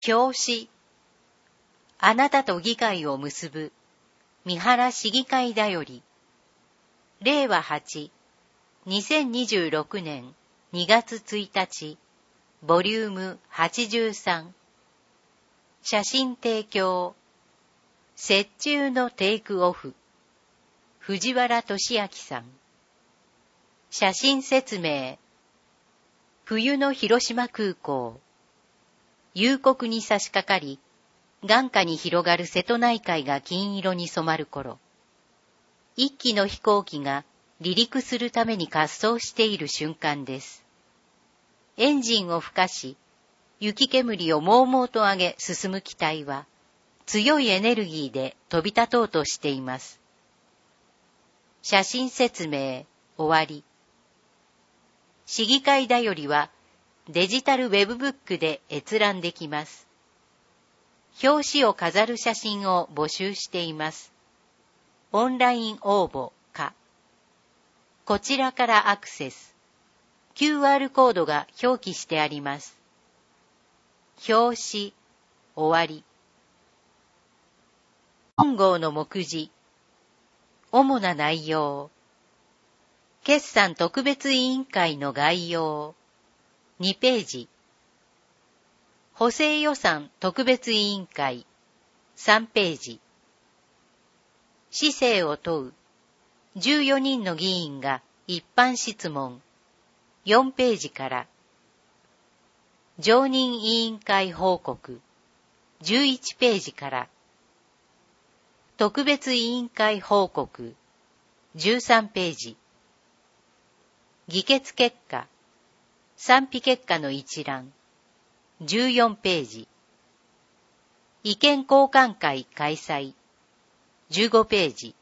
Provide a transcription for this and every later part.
表紙。あなたと議会を結ぶ三原市議会だより。令和8、2026年2月1日、ボリューム83。写真提供。折衷のテイクオフ。藤原俊明さん。写真説明。冬の広島空港。夕刻に差し掛かり、眼下に広がる瀬戸内海が金色に染まる頃、一機の飛行機が離陸するために滑走している瞬間です。エンジンを吹かし、雪煙をもうもうと上げ進む機体は、強いエネルギーで飛び立とうとしています。写真説明、終わり。市議会だよりは、デジタルウェブブックで閲覧できます。表紙を飾る写真を募集しています。オンライン応募か。こちらからアクセス。QR コードが表記してあります。表紙、終わり。本号の目次。主な内容。決算特別委員会の概要。2ページ。補正予算特別委員会。3ページ。市政を問う。14人の議員が一般質問。4ページから。常任委員会報告。11ページから。特別委員会報告。13ページ。議決結果。賛否結果の一覧。14ページ。意見交換会開催。15ページ。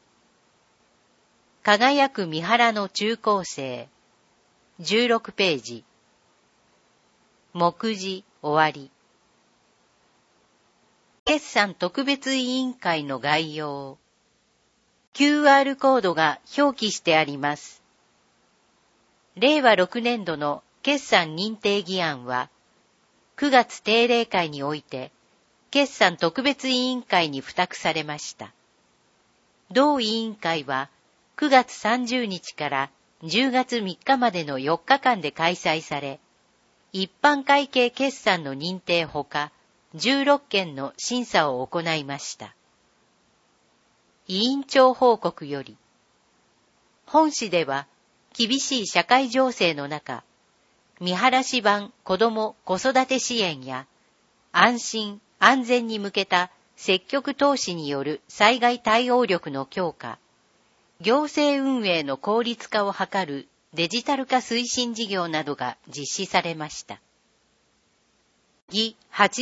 輝く三原の中高生。16ページ。目次終わり。決算特別委員会の概要。QR コードが表記してあります。令和6年度の決算認定議案は、9月定例会において、決算特別委員会に付託されました。同委員会は、9月30日から10月3日までの4日間で開催され、一般会計決算の認定ほか、16件の審査を行いました。委員長報告より、本市では、厳しい社会情勢の中、三原市版子ども子育て支援や安心安全に向けた積極投資による災害対応力の強化、行政運営の効率化を図るデジタル化推進事業などが実施されました。議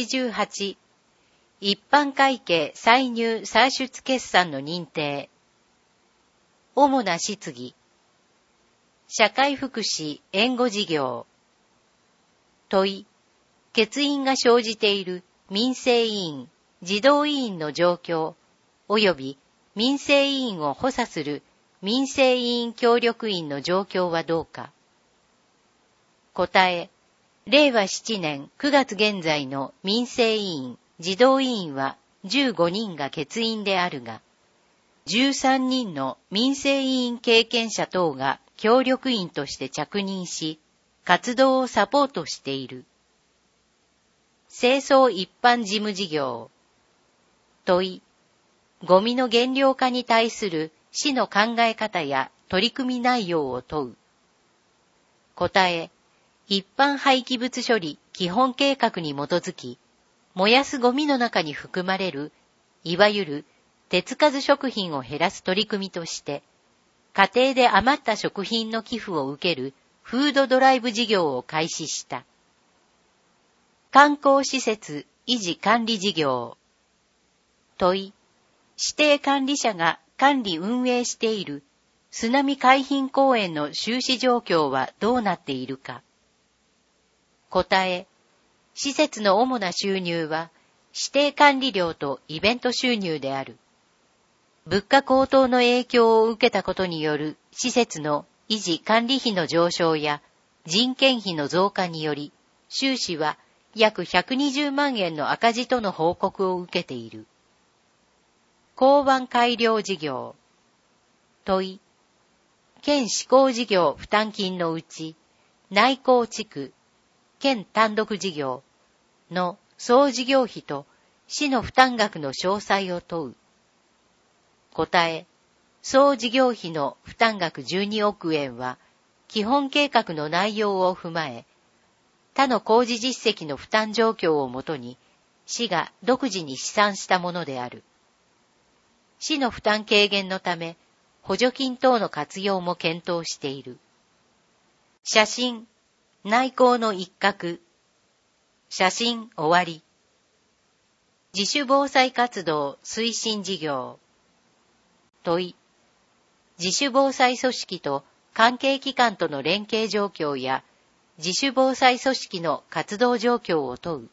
88、一般会計歳入歳出決算の認定。主な質疑。社会福祉援護事業。問い、欠員が生じている民生委員、児童委員の状況、及び民生委員を補佐する民生委員協力員の状況はどうか。答え、令和7年9月現在の民生委員、児童委員は15人が欠員であるが、13人の民生委員経験者等が協力員として着任し、活動をサポートしている。清掃一般事務事業。問い、ゴミの減量化に対する市の考え方や取り組み内容を問う。答え、一般廃棄物処理基本計画に基づき、燃やすゴミの中に含まれる、いわゆる手つかず食品を減らす取り組みとして、家庭で余った食品の寄付を受けるフードドライブ事業を開始した。観光施設維持管理事業。問い、指定管理者が管理運営している津波海浜公園の収支状況はどうなっているか。答え、施設の主な収入は指定管理料とイベント収入である。物価高騰の影響を受けたことによる施設の維持管理費の上昇や人件費の増加により、収支は約120万円の赤字との報告を受けている。港湾改良事業。問い。県施行事業負担金のうち、内港地区、県単独事業の総事業費と市の負担額の詳細を問う。答え。総事業費の負担額12億円は、基本計画の内容を踏まえ、他の工事実績の負担状況をもとに、市が独自に試算したものである。市の負担軽減のため、補助金等の活用も検討している。写真、内港の一角。写真終わり。自主防災活動推進事業。問い。自主防災組織と関係機関との連携状況や、自主防災組織の活動状況を問う。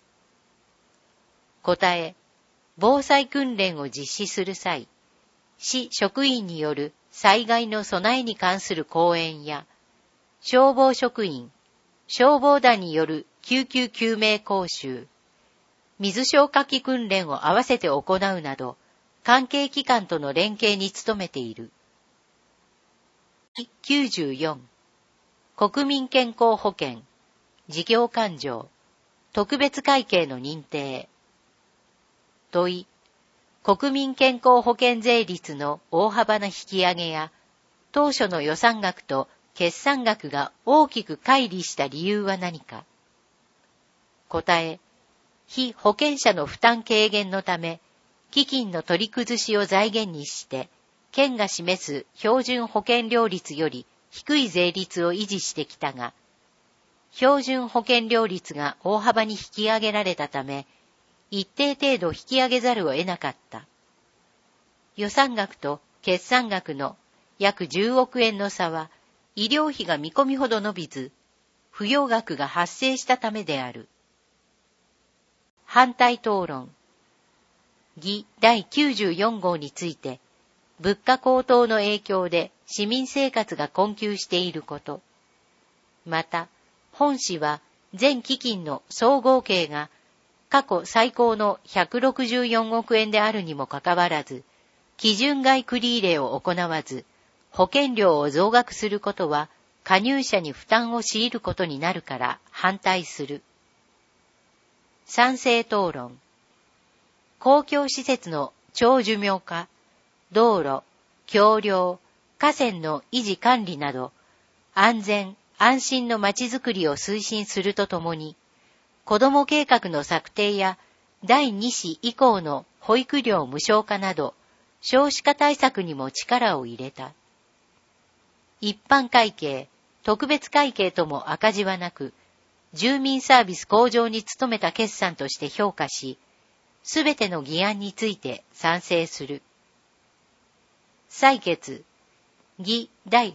答え。防災訓練を実施する際、市職員による災害の備えに関する講演や、消防職員、消防団による救急救命講習、水消火器訓練を合わせて行うなど、関係機関との連携に努めている。94. 国民健康保険、事業勘定、特別会計の認定。問い。国民健康保険税率の大幅な引き上げや、当初の予算額と決算額が大きく乖離した理由は何か。答え。被保険者の負担軽減のため、基金の取り崩しを財源にして、県が示す標準保険料率より低い税率を維持してきたが、標準保険料率が大幅に引き上げられたため、一定程度引き上げざるを得なかった。予算額と決算額の約10億円の差は、医療費が見込みほど伸びず、不要額が発生したためである。反対討論。議第94号について、物価高騰の影響で市民生活が困窮していること。また、本市は全基金の総合計が過去最高の164億円であるにもかかわらず、基準外繰り入れを行わず、保険料を増額することは加入者に負担を強いることになるから反対する。賛成討論。公共施設の長寿命化、道路、橋梁、河川の維持管理など、安全・安心のまちづくりを推進するとともに、子ども計画の策定や第2子以降の保育料無償化など、少子化対策にも力を入れた。一般会計、特別会計とも赤字はなく、住民サービス向上に努めた決算として評価し、すべての議案について賛成する。採決。議第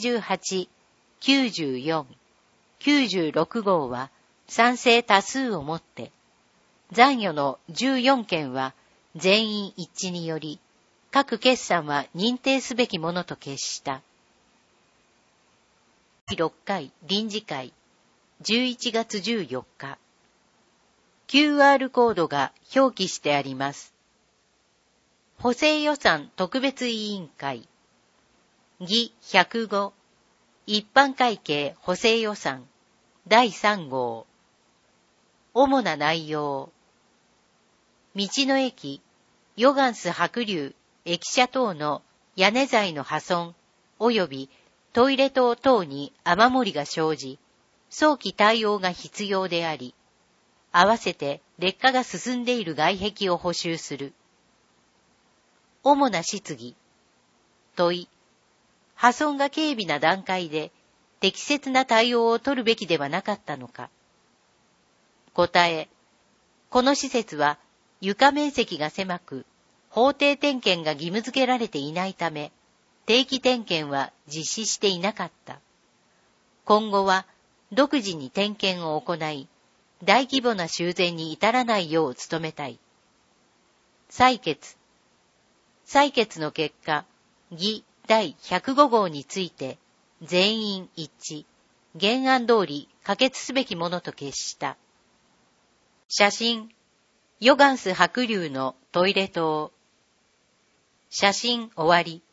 88、94、96号は賛成多数をもって、残余の14件は全員一致により、各決算は認定すべきものと決した。第6回臨時会、11月14日。QR コードが表記してあります。補正予算特別委員会。議105。一般会計補正予算。第3号。主な内容。道の駅、ヨガンス白龍、駅舎等の屋根材の破損、及びトイレ等々に雨漏りが生じ、早期対応が必要であり、合わせて劣化が進んでいる外壁を補修する。主な質疑。問い。破損が軽微な段階で適切な対応を取るべきではなかったのか。答え。この施設は床面積が狭く、法定点検が義務付けられていないため、定期点検は実施していなかった。今後は独自に点検を行い、大規模な修繕に至らないよう努めたい。採決。採決の結果、議第105号について、全員一致、原案通り可決すべきものと決した。 写真、ヨガンス白龍のトイレ塔。写真終わり。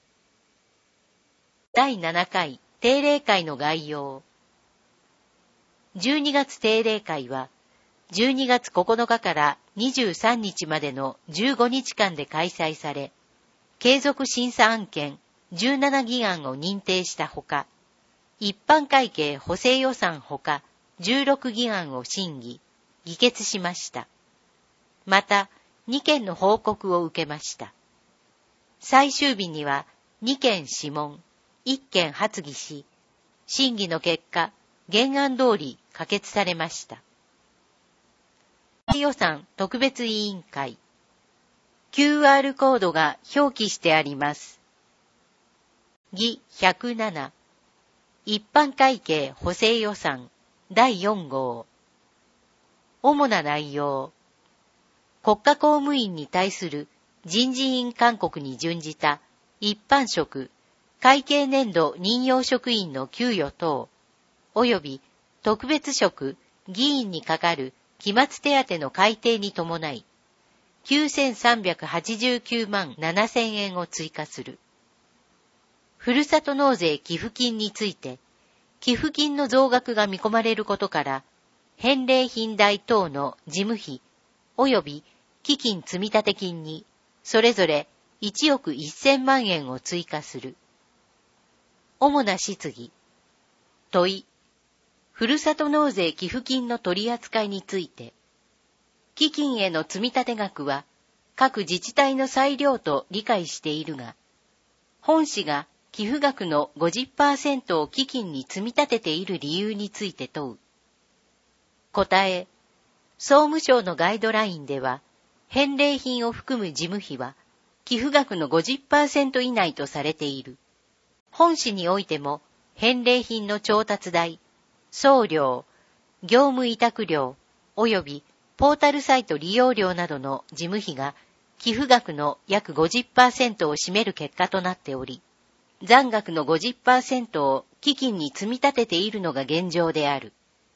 第7回定例会の概要。12月定例会は、12月9日から23日までの15日間で開催され、継続審査案件17議案を認定したほか、一般会計補正予算ほか16議案を審議、議決しました。また、2件の報告を受けました。最終日には2件諮問、1件発議し、審議の結果、原案通り可決されました。予算特別委員会。QR コードが表記してあります。議107。一般会計補正予算第4号。主な内容。国家公務員に対する人事院勧告に準じた一般職、会計年度任用職員の給与等、及び特別職、議員にかかる期末手当の改定に伴い、9389万7000円を追加する。ふるさと納税寄付金について、寄付金の増額が見込まれることから、返礼品代等の事務費、及び基金積立金に、それぞれ1億1000万円を追加する。主な質疑。問い。ふるさと納税寄付金の取り扱いについて、基金への積立額は各自治体の裁量と理解しているが、本市が寄付額の 50% を基金に積み立てている理由について問う。答え。総務省のガイドラインでは、返礼品を含む事務費は、寄付額の 50% 以内とされている。本市においても、返礼品の調達代、送料、業務委託料、及びポータルサイト利用料などの事務費が、寄付額の約 50% を占める結果となっており、残額の 50% を基金に積み立てているのが現状である。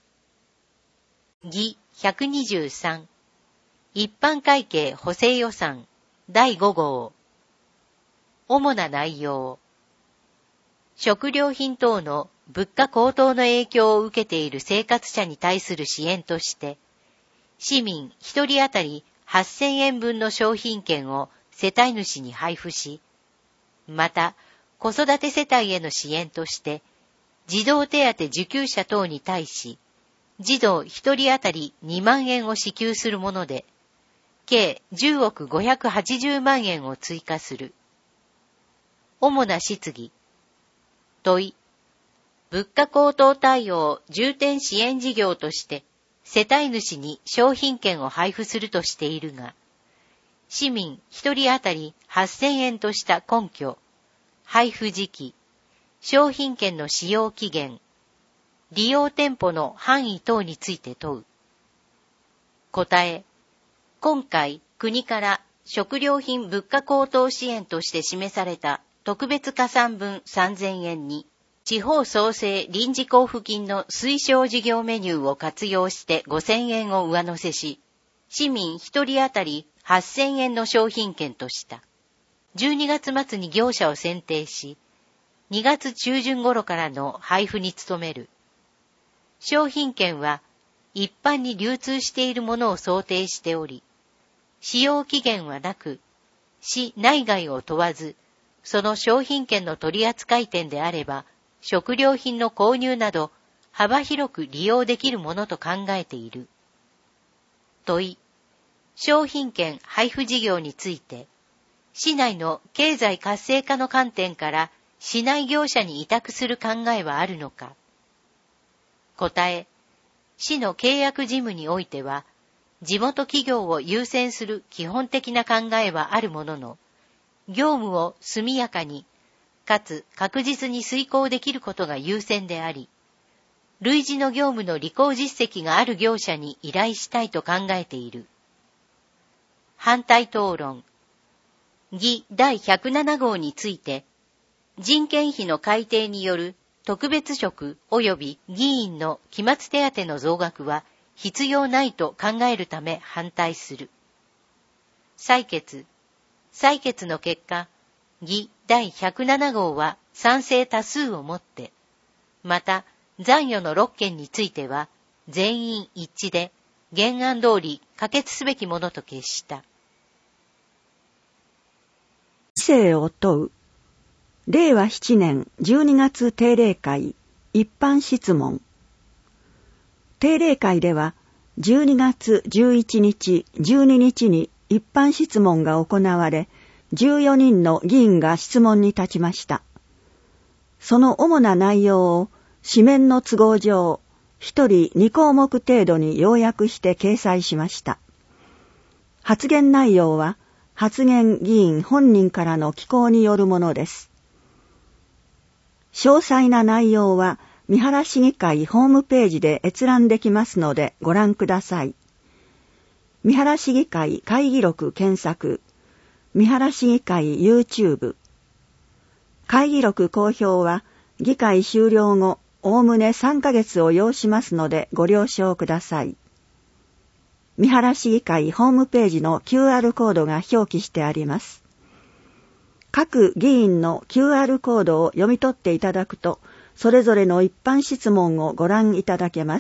議123。一般会計補正予算第5号。主な内容。食料品等の物価高騰の影響を受けている生活者に対する支援として、市民1人当たり8000円分の商品券を世帯主に配布し、また、子育て世帯への支援として、児童手当受給者等に対し、児童1人当たり2万円を支給するもので、計10億580万円を追加する。主な質疑。問い。物価高騰対応重点支援事業として、世帯主に商品券を配布するとしているが、市民1人当たり8000円とした根拠、配布時期、商品券の使用期限、利用店舗の範囲等について問う。答え。今回、国から食料品物価高騰支援として示された特別加算分3000円に、地方創生臨時交付金の推奨事業メニューを活用して5000円を上乗せし、市民1人当たり8000円の商品券とした。12月末に業者を選定し、2月中旬頃からの配布に努める。商品券は一般に流通しているものを想定しており、使用期限はなく、市内外を問わず、その商品券の取扱店であれば、食料品の購入など幅広く利用できるものと考えている。問い。商品券配布事業について、市内の経済活性化の観点から市内業者に委託する考えはあるのか。答え。市の契約事務においては、地元企業を優先する基本的な考えはあるものの、業務を速やかに、かつ確実に遂行できることが優先であり、類似の業務の履行実績がある業者に依頼したいと考えている。反対討論。議第107号について、人件費の改定による特別職及び議員の期末手当の増額は必要ないと考えるため反対する。採決の結果、議第107号は賛成多数をもって、また残余の6件については全員一致で原案通り可決すべきものと決した。 市政を問う。令和7年12月定例会一般質問。定例会では12月11日、12日に一般質問が行われ、14人の議員が質問に立ちました。その主な内容を紙面の都合上、1人2項目程度に要約して掲載しました。発言内容は発言議員本人からの寄稿によるものです。詳細な内容は三原市議会ホームページで閲覧できますのでご覧ください。三原市議会会議録検索、三原市議会 YouTube。会議録公表は議会終了後、おおむね3ヶ月を要しますのでご了承ください。三原市議会ホームページの QR コードが表記してあります。各議員の QR コードを読み取っていただくと、それぞれの一般質問をご覧いただけます。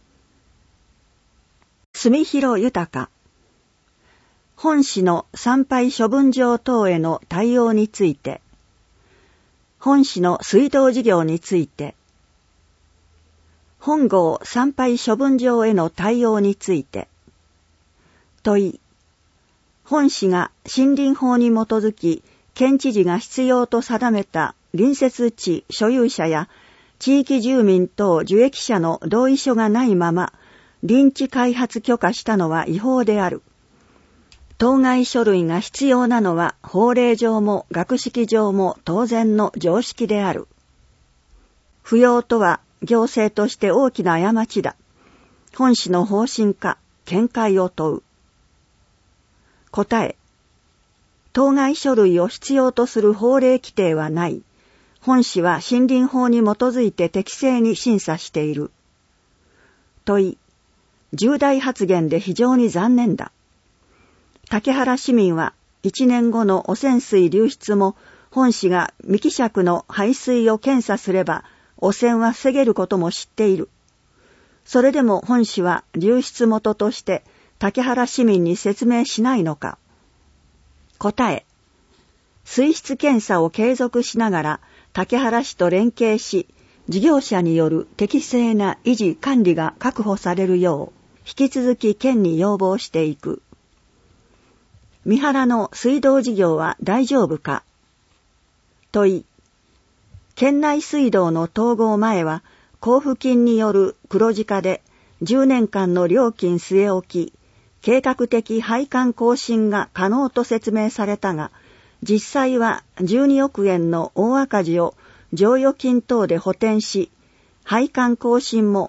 住広豊。本市の参拝処分場等への対応について、本市の水道事業について、本郷参拝処分場への対応について、問い、本市が森林法に基づき、県知事が必要と定めた隣接地所有者や地域住民等受益者の同意書がないまま林地開発許可したのは違法である。当該書類が必要なのは法令上も学識上も当然の常識である。不要とは行政として大きな過ちだ。本市の方針か見解を問う。答え。当該書類を必要とする法令規定はない。本市は森林法に基づいて適正に審査している。問い。重大発言で非常に残念だ。竹原市民は1年後の汚染水流出も本市が未希釈の排水を検査すれば汚染は防げることも知っている。それでも本市は流出元として竹原市民に説明しないのか。答え。水質検査を継続しながら竹原市と連携し、事業者による適正な維持管理が確保されるよう、引き続き県に要望していく。三原の水道事業は大丈夫か。問い。県内水道の統合前は、交付金による黒字化で10年間の料金据え置き、計画的配管更新が可能と説明されたが、実際は12億円の大赤字を剰余金等で補填し、配管更新も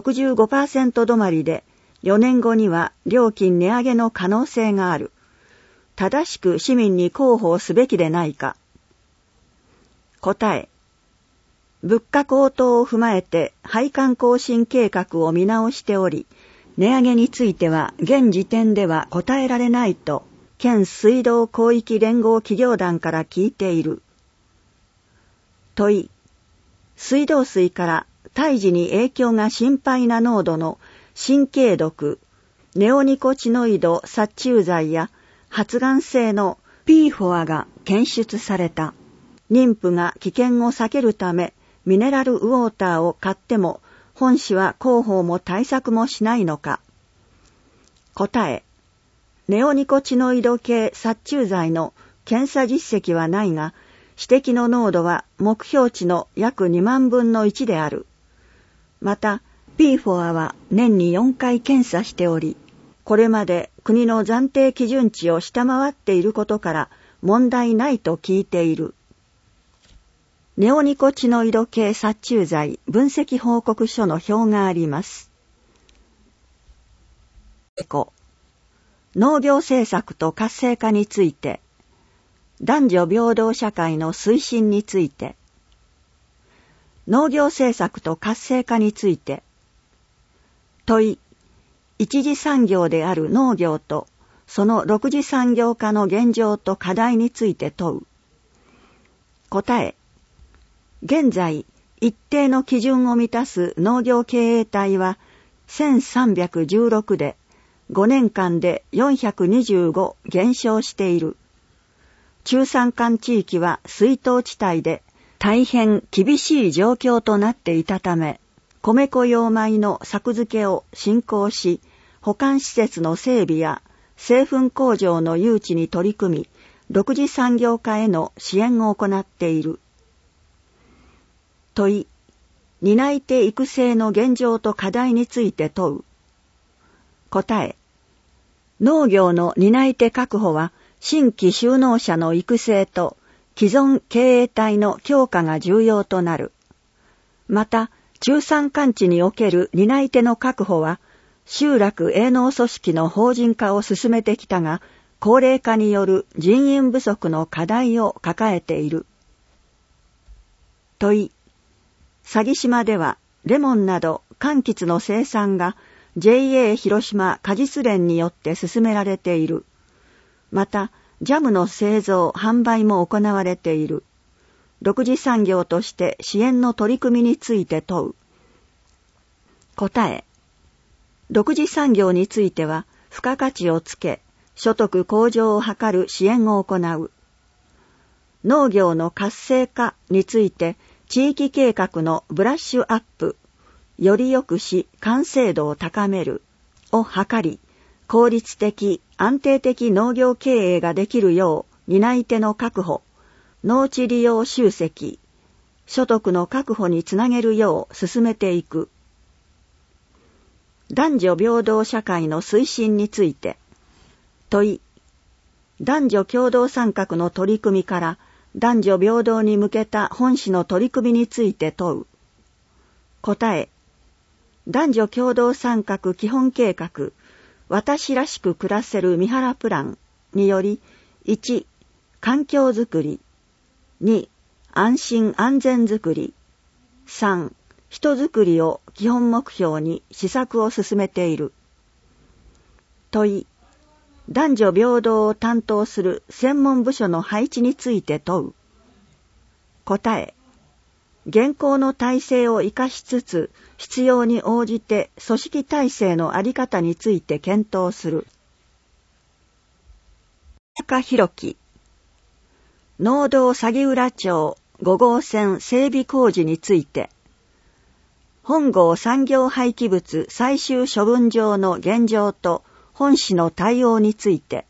65% 止まりで、4年後には料金値上げの可能性がある。正しく市民に広報すべきでないか。答え。物価高騰を踏まえて配管更新計画を見直しており、値上げについては現時点では答えられないと、県水道広域連合企業団から聞いている。問い。水道水から胎児に影響が心配な濃度の神経毒、ネオニコチノイド殺虫剤や発がん性の PFOA が検出された。妊婦が危険を避けるためミネラルウォーターを買っても本市は広報も対策もしないのか。答え。ネオニコチノイド系殺虫剤の検査実績はないが、指摘の濃度は目標値の約2万分の1である。また、PFOA は年に4回検査しており、これまで国の暫定基準値を下回っていることから問題ないと聞いている。ネオニコチノイド系殺虫剤分析報告書の表があります。農業政策と活性化について、男女平等社会の推進について、農業政策と活性化について、問い、 一次産業である農業と、その六次産業化の現状と課題について問う。答え。現在、一定の基準を満たす農業経営体は1316で、5年間で425減少している。中山間地域は水稲地帯で大変厳しい状況となっていたため、米粉用米の作付けを進行し、保管施設の整備や製粉工場の誘致に取り組み、独自産業化への支援を行っている。問い、担い手育成の現状と課題について問う。答え、農業の担い手確保は新規就農者の育成と既存経営体の強化が重要となる。また、中山間地における担い手の確保は、集落営農組織の法人化を進めてきたが、高齢化による人員不足の課題を抱えている。問い、佐木島ではレモンなど柑橘の生産が JA 広島果実連によって進められている。また、ジャムの製造・販売も行われている。独自産業として支援の取り組みについて問う。答え。独自産業については、付加価値をつけ、所得向上を図る支援を行う。農業の活性化について、地域計画のブラッシュアップ、より良くし完成度を高めるを図り、効率的、安定的農業経営ができるよう担い手の確保、農地利用集積、所得の確保につなげるよう進めていく。男女平等社会の推進について、問い、男女共同参画の取り組みから男女平等に向けた本市の取り組みについて問う。答え、男女共同参画基本計画、私らしく暮らせる三原プランにより、1、環境づくり、2、安心安全づくり、3、人づくりを基本目標に施策を進めている。問い、男女平等を担当する専門部署の配置について問う。答え、現行の体制を生かしつつ、必要に応じて組織体制の在り方について検討する。高弘樹、農道鷺浦町5号線整備工事について、本郷産業廃棄物最終処分場の現状と本市の対応について、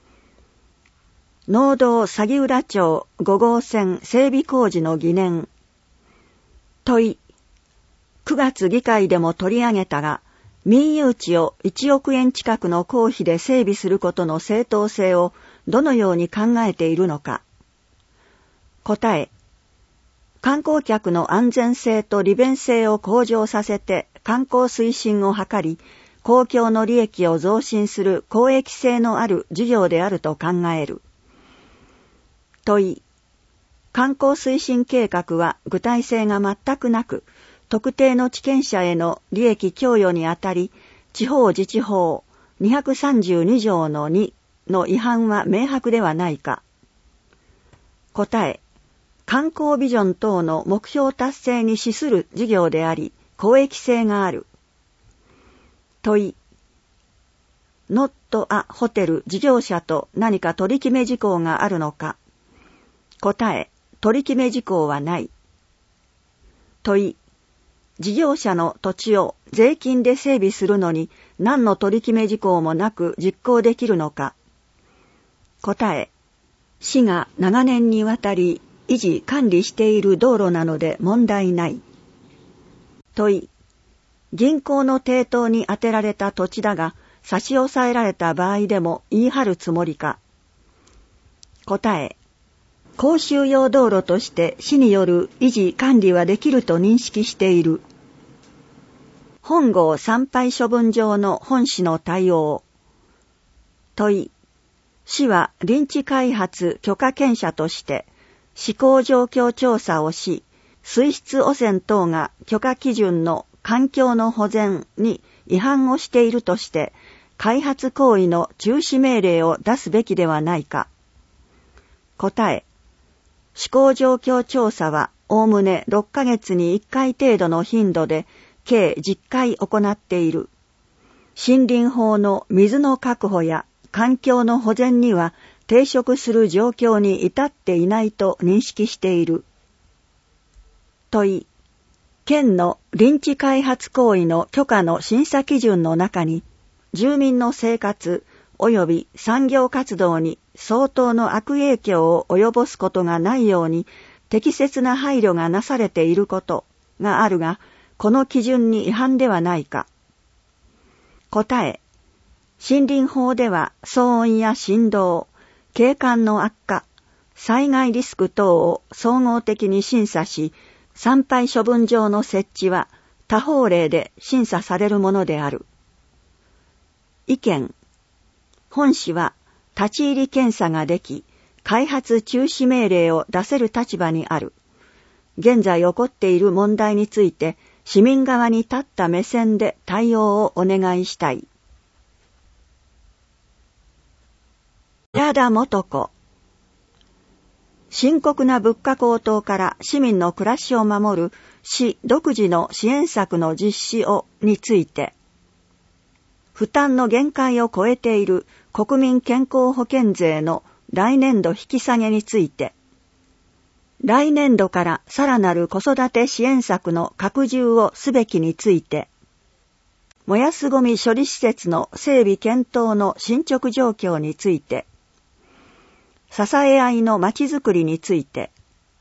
農道鷺浦町5号線整備工事の疑念。問い、9月議会でも取り上げたが、民有地を1億円近くの公費で整備することの正当性をどのように考えているのか。答え、観光客の安全性と利便性を向上させて観光推進を図り、公共の利益を増進する公益性のある事業であると考える。問い、観光推進計画は具体性が全くなく、特定の地権者への利益供与にあたり、地方自治法232条の2の違反は明白ではないか。答え、観光ビジョン等の目標達成に資する事業であり、公益性がある。問い、ノット・ア・ホテル事業者と何か取り決め事項があるのか。答え、取り決め事項はない。問い、事業者の土地を税金で整備するのに何の取り決め事項もなく実行できるのか。答え、市が長年にわたり維持管理している道路なので問題ない。問い、銀行の抵当に充てられた土地だが差し押さえられた場合でも言い張るつもりか。答え、公衆用道路として市による維持管理はできると認識している。本郷参拝処分場の本市の対応。問い、市は林地開発許可権者として施工状況調査をし、水質汚染等が許可基準の環境の保全に違反をしているとして、開発行為の中止命令を出すべきではないか。答え、施行状況調査はおおむね6ヶ月に1回程度の頻度で計10回行っている。森林法の水の確保や環境の保全には抵触する状況に至っていないと認識している。問い、県の林地開発行為の許可の審査基準の中に、住民の生活及び産業活動に相当の悪影響を及ぼすことがないように適切な配慮がなされていることがあるが、この基準に違反ではないか。答え、森林法では騒音や振動、景観の悪化、災害リスク等を総合的に審査し、産廃処分場の設置は他法令で審査されるものである。意見、本市は立ち入り検査ができ、開発中止命令を出せる立場にある。現在起こっている問題について、市民側に立った目線で対応をお願いしたい。寺田元子。深刻な物価高騰から市民の暮らしを守る市独自の支援策の実施をについて、負担の限界を超えている国民健康保険税の来年度引き下げについて、来年度からさらなる子育て支援策の拡充をすべきについて、燃やすゴミ処理施設の整備検討の進捗状況について、支え合いのまちづくりについて、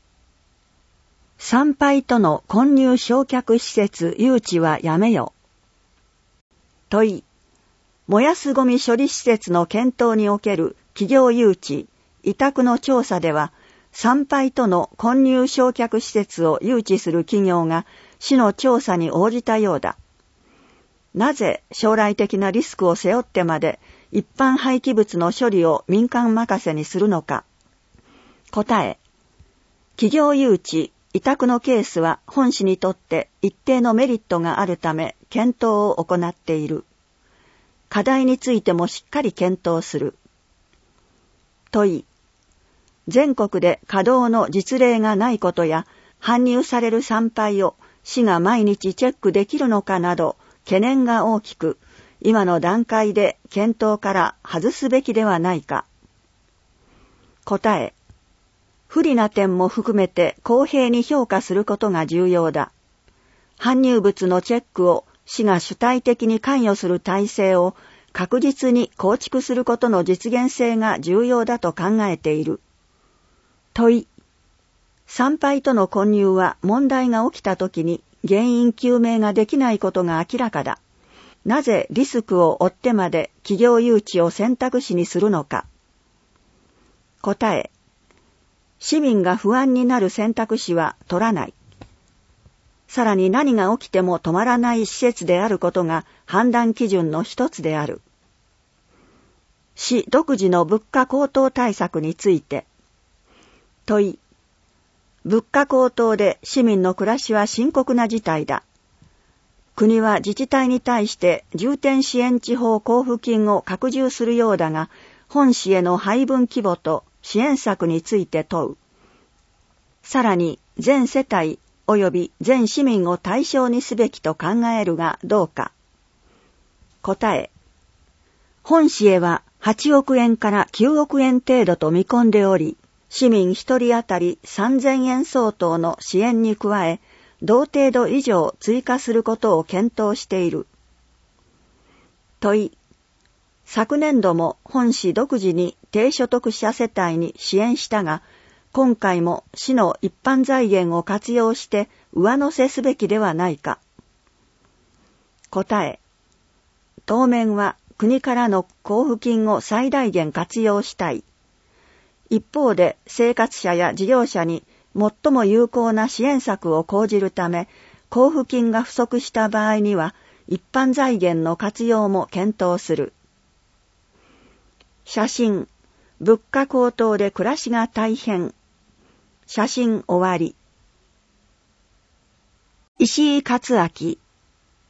産廃との混入焼却施設誘致はやめよ。問い、燃やすゴミ処理施設の検討における企業誘致、委託の調査では、産廃との混入焼却施設を誘致する企業が市の調査に応じたようだ。なぜ将来的なリスクを背負ってまで一般廃棄物の処理を民間任せにするのか。答え、企業誘致、委託のケースは本市にとって一定のメリットがあるため検討を行っている。課題についてもしっかり検討する。問い、全国で稼働の実例がないことや搬入される産廃を市が毎日チェックできるのかなど懸念が大きく、今の段階で検討から外すべきではないか。答え、不利な点も含めて公平に評価することが重要だ。搬入物のチェックを市が主体的に関与する体制を確実に構築することの実現性が重要だと考えている。問い、産廃との混入は問題が起きたときに原因究明ができないことが明らかだ。なぜリスクを負ってまで企業誘致を選択肢にするのか。答え、市民が不安になる選択肢は取らない。さらに何が起きても止まらない施設であることが判断基準の一つである。市独自の物価高騰対策について。問い、物価高騰で市民の暮らしは深刻な事態だ。国は自治体に対して重点支援地方交付金を拡充するようだが、本市への配分規模と支援策について問う。さらに全世帯及び全市民を対象にすべきと考えるがどうか。答え、本市へは8億円から9億円程度と見込んでおり、市民1人当たり3000円相当の支援に加え、同程度以上追加することを検討している。問い、昨年度も本市独自に低所得者世帯に支援したが、今回も市の一般財源を活用して上乗せすべきではないか。答え、当面は国からの交付金を最大限活用したい。一方で生活者や事業者に最も有効な支援策を講じるため、交付金が不足した場合には一般財源の活用も検討する。写真、物価高騰で暮らしが大変。写真終わり。石井勝明。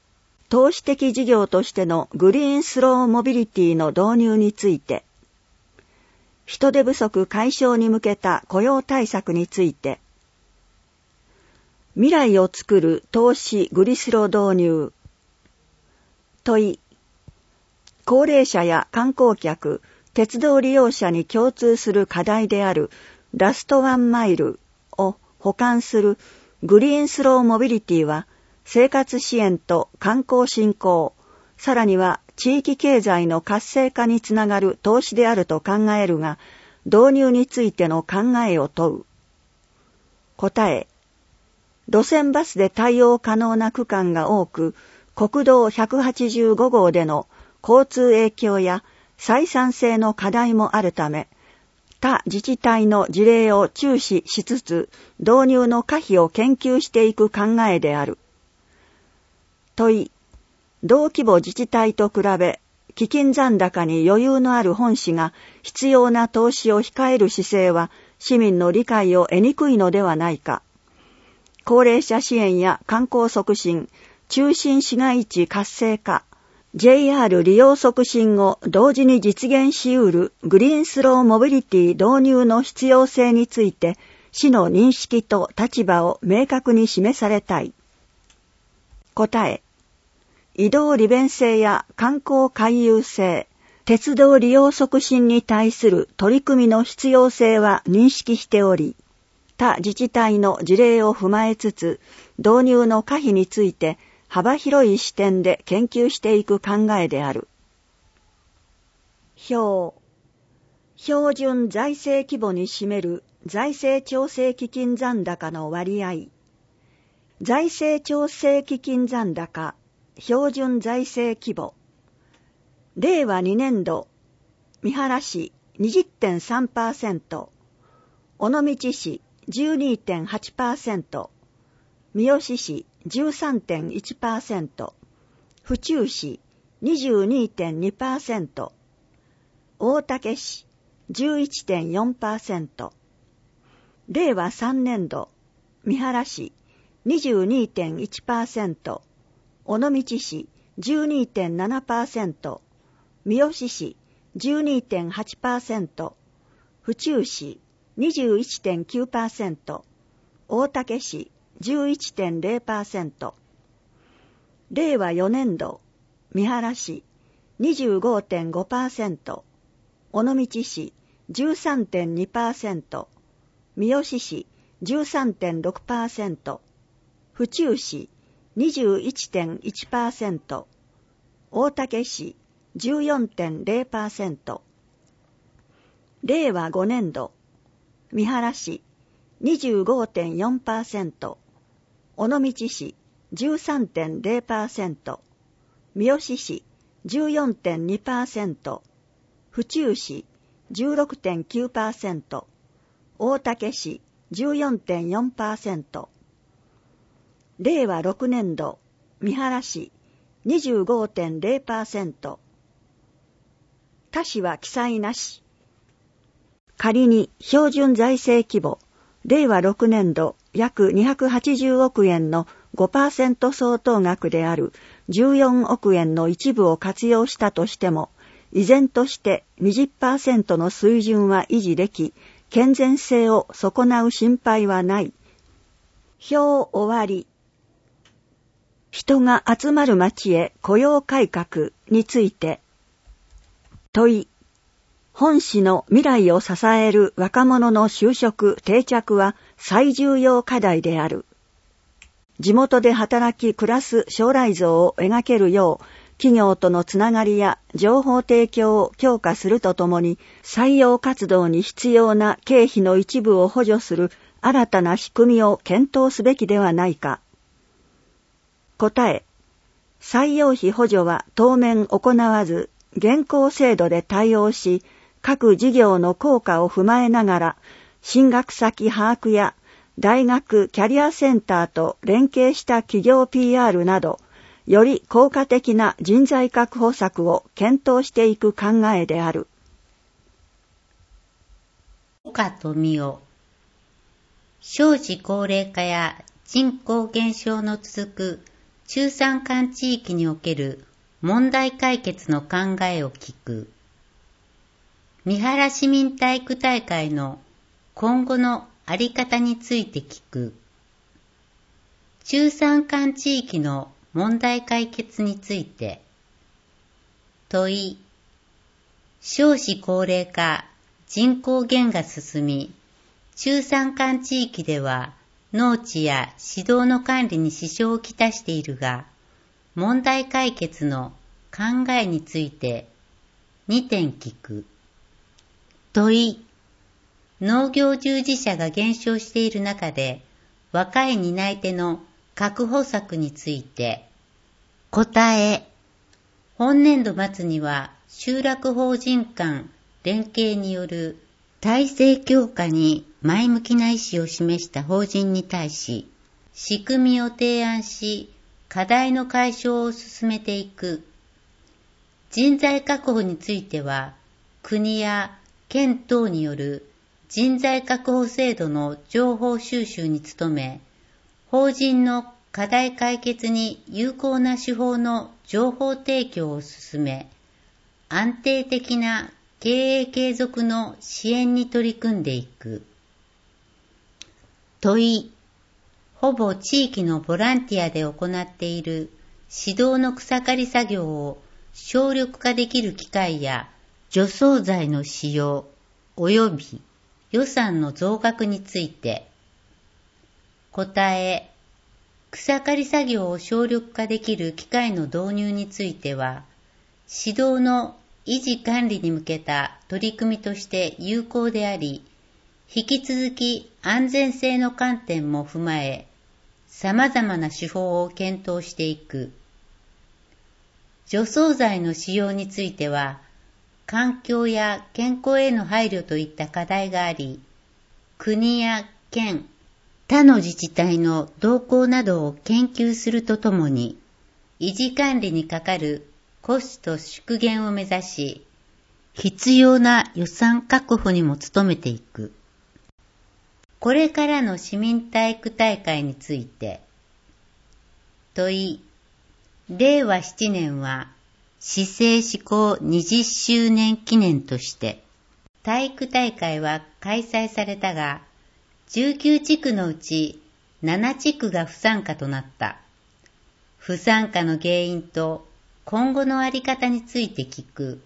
投資的事業としてのグリーンスローモビリティの導入について、人手不足解消に向けた雇用対策について、未来を作る投資グリスロ導入。問い、高齢者や観光客、鉄道利用者に共通する課題であるラストワンマイルを補完するグリーンスローモビリティは、生活支援と観光振興、さらには地域経済の活性化につながる投資であると考えるが、導入についての考えを問う。答え、路線バスで対応可能な区間が多く、国道185号での交通影響や採算性の課題もあるため、他自治体の事例を注視しつつ、導入の可否を研究していく考えである。問い、同規模自治体と比べ、基金残高に余裕のある本市が必要な投資を控える姿勢は市民の理解を得にくいのではないか。高齢者支援や観光促進、中心市街地活性化、JR 利用促進を同時に実現し得るグリーンスローモビリティ導入の必要性について、市の認識と立場を明確に示されたい。答え、移動利便性や観光回遊性、鉄道利用促進に対する取り組みの必要性は認識しており、他自治体の事例を踏まえつつ、導入の可否について幅広い視点で研究していく考えである。標準財政規模に占める財政調整基金残高の割合。財政調整基金残高、標準財政規模。令和2年度、三原市 20.3%、尾道市 12.8%、三好市 13.1%、府中市 22.2%、大竹市 11.4%、令和3年度、三原市 22.1%、尾道市 12.7%、三好市 12.8%、府中市 21.9%、大竹市 11.0%、令和4年度、三原市 25.5%、尾道市 13.2%、三好市 13.6%、府中市 21.1%、大竹市 14.0%、令和5年度、三原市 25.4%、尾道市 13.0%、三好市 14.2%、府中市 16.9%、大竹市 14.4%、令和6年度、三原市 25.0%、他市は記載なし。仮に標準財政規模、令和6年度約280億円の 5% 相当額である14億円の一部を活用したとしても、依然として 20% の水準は維持でき、健全性を損なう心配はない。表終わり。人が集まる街へ雇用改革について。問い。本市の未来を支える若者の就職定着は最重要課題である。地元で働き暮らす将来像を描けるよう、企業とのつながりや情報提供を強化するとともに、採用活動に必要な経費の一部を補助する新たな仕組みを検討すべきではないか。答え、採用費補助は当面行わず、現行制度で対応し、各事業の効果を踏まえながら、進学先把握や大学キャリアセンターと連携した企業 PR など、より効果的な人材確保策を検討していく考えである。 岡富夫。少子高齢化や人口減少の続く中山間地域における問題解決の考えを聞く。三原市民体育大会の今後のあり方について聞く。中山間地域の問題解決について。問い。少子高齢化、人口減が進み、中山間地域では農地や指導の管理に支障をきたしているが、問題解決の考えについて2点聞く。問い。農業従事者が減少している中で、若い担い手の確保策について。答え。本年度末には集落法人間連携による体制強化に前向きな意思を示した法人に対し、仕組みを提案し、課題の解消を進めていく。人材確保については、国や県等による人材確保制度の情報収集に努め、法人の課題解決に有効な手法の情報提供を進め、安定的な経営継続の支援に取り組んでいく。問い。ほぼ地域のボランティアで行っている指導の草刈り作業を省力化できる機械や除草剤の使用及び予算の増額について。答え。草刈り作業を省力化できる機械の導入については、指導の維持管理に向けた取り組みとして有効であり、引き続き安全性の観点も踏まえ、様々な手法を検討していく。除草剤の使用については、環境や健康への配慮といった課題があり、国や県、他の自治体の動向などを研究するとともに、維持管理にかかるコスト縮減を目指し、必要な予算確保にも努めていく。これからの市民体育大会について。問い。令和7年は市政施行20周年記念として、体育大会は開催されたが、19地区のうち7地区が不参加となった。不参加の原因と今後のあり方について聞く。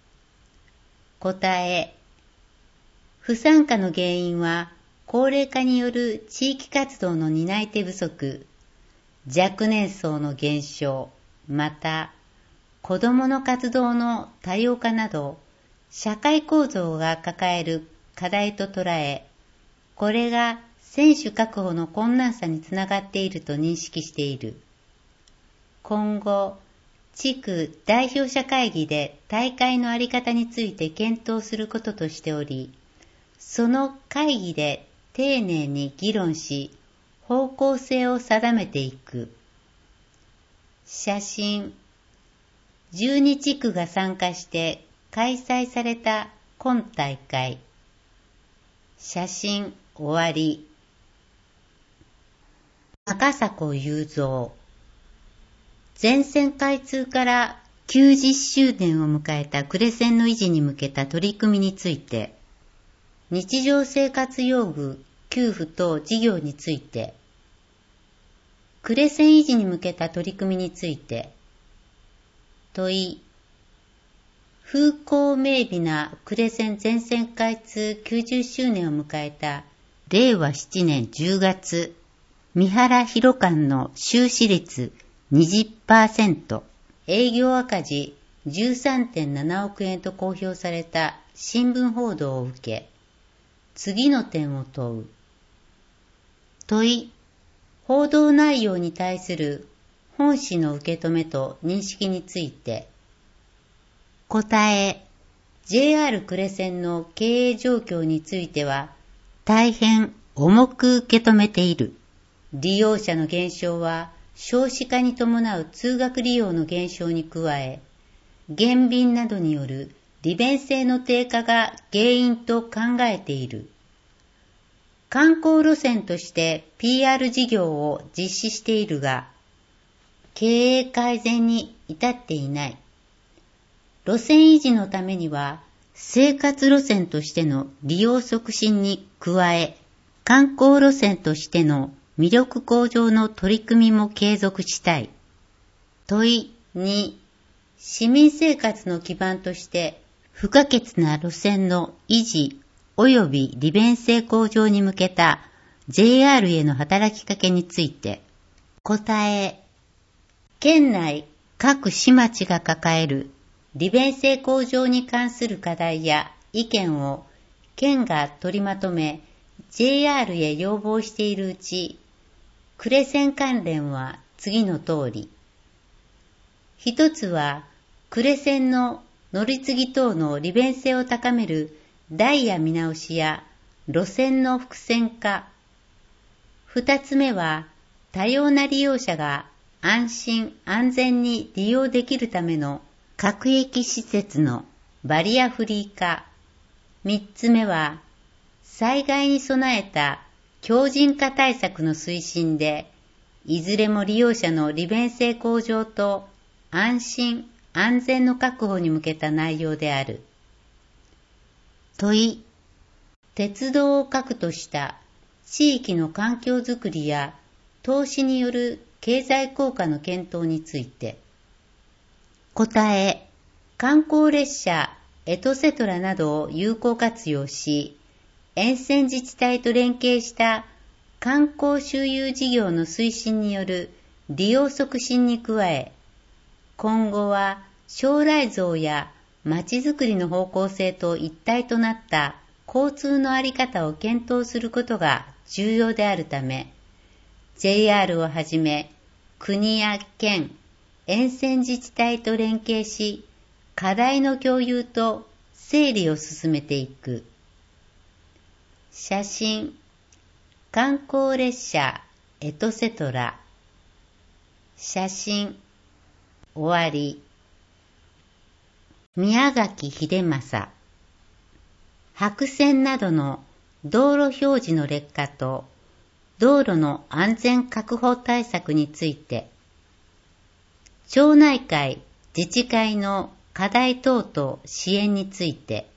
答え。不参加の原因は、高齢化による地域活動の担い手不足、若年層の減少、また、子どもの活動の多様化など、社会構造が抱える課題と捉え、これが選手確保の困難さにつながっていると認識している。今後、地区代表者会議で大会のあり方について検討することとしており、その会議で丁寧に議論し、方向性を定めていく。写真。12地区が参加して開催された今大会。写真終わり。赤迫雄三。全線開通から90周年を迎えた呉線の維持に向けた取り組みについて、日常生活用具、給付等事業について、呉線維持に向けた取り組みについて、問い。風光明媚な呉線全線開通90周年を迎えた令和7年10月、三原広館の収支率20%、営業赤字 13.7 億円と公表された新聞報道を受け、次の点を問う。問い。報道内容に対する本市の受け止めと認識について。答え。JR 呉線の経営状況については大変重く受け止めている。利用者の減少は少子化に伴う通学利用の減少に加え、減便などによる利便性の低下が原因と考えている。観光路線として PR 事業を実施しているが、 経営改善に至っていない。路線維持のためには、生活路線としての利用促進に加え、観光路線としての魅力向上の取り組みも継続したい。問い2、市民生活の基盤として不可欠な路線の維持及び利便性向上に向けた JR への働きかけについて、答え、県内各市町が抱える利便性向上に関する課題や意見を県が取りまとめ JR へ要望しているうち、呉線関連は次の通り。一つは、呉線の乗り継ぎ等の利便性を高めるダイヤ見直しや路線の複線化。二つ目は、多様な利用者が安心安全に利用できるための各駅施設のバリアフリー化。三つ目は、災害に備えた強靭化対策の推進で、いずれも利用者の利便性向上と安心安全の確保に向けた内容である。問い、鉄道を核とした地域の環境づくりや投資による経済効果の検討について。答え、観光列車、エトセトラなどを有効活用し、沿線自治体と連携した観光周遊事業の推進による利用促進に加え、今後は将来像やまちづくりの方向性と一体となった交通の在り方を検討することが重要であるため、JR をはじめ国や県、沿線自治体と連携し、課題の共有と整理を進めていく。写真、観光列車、エトセトラ。写真、終わり。宮垣秀政。白線などの道路標示の劣化と道路の安全確保対策について、町内会、自治会の課題等々支援について、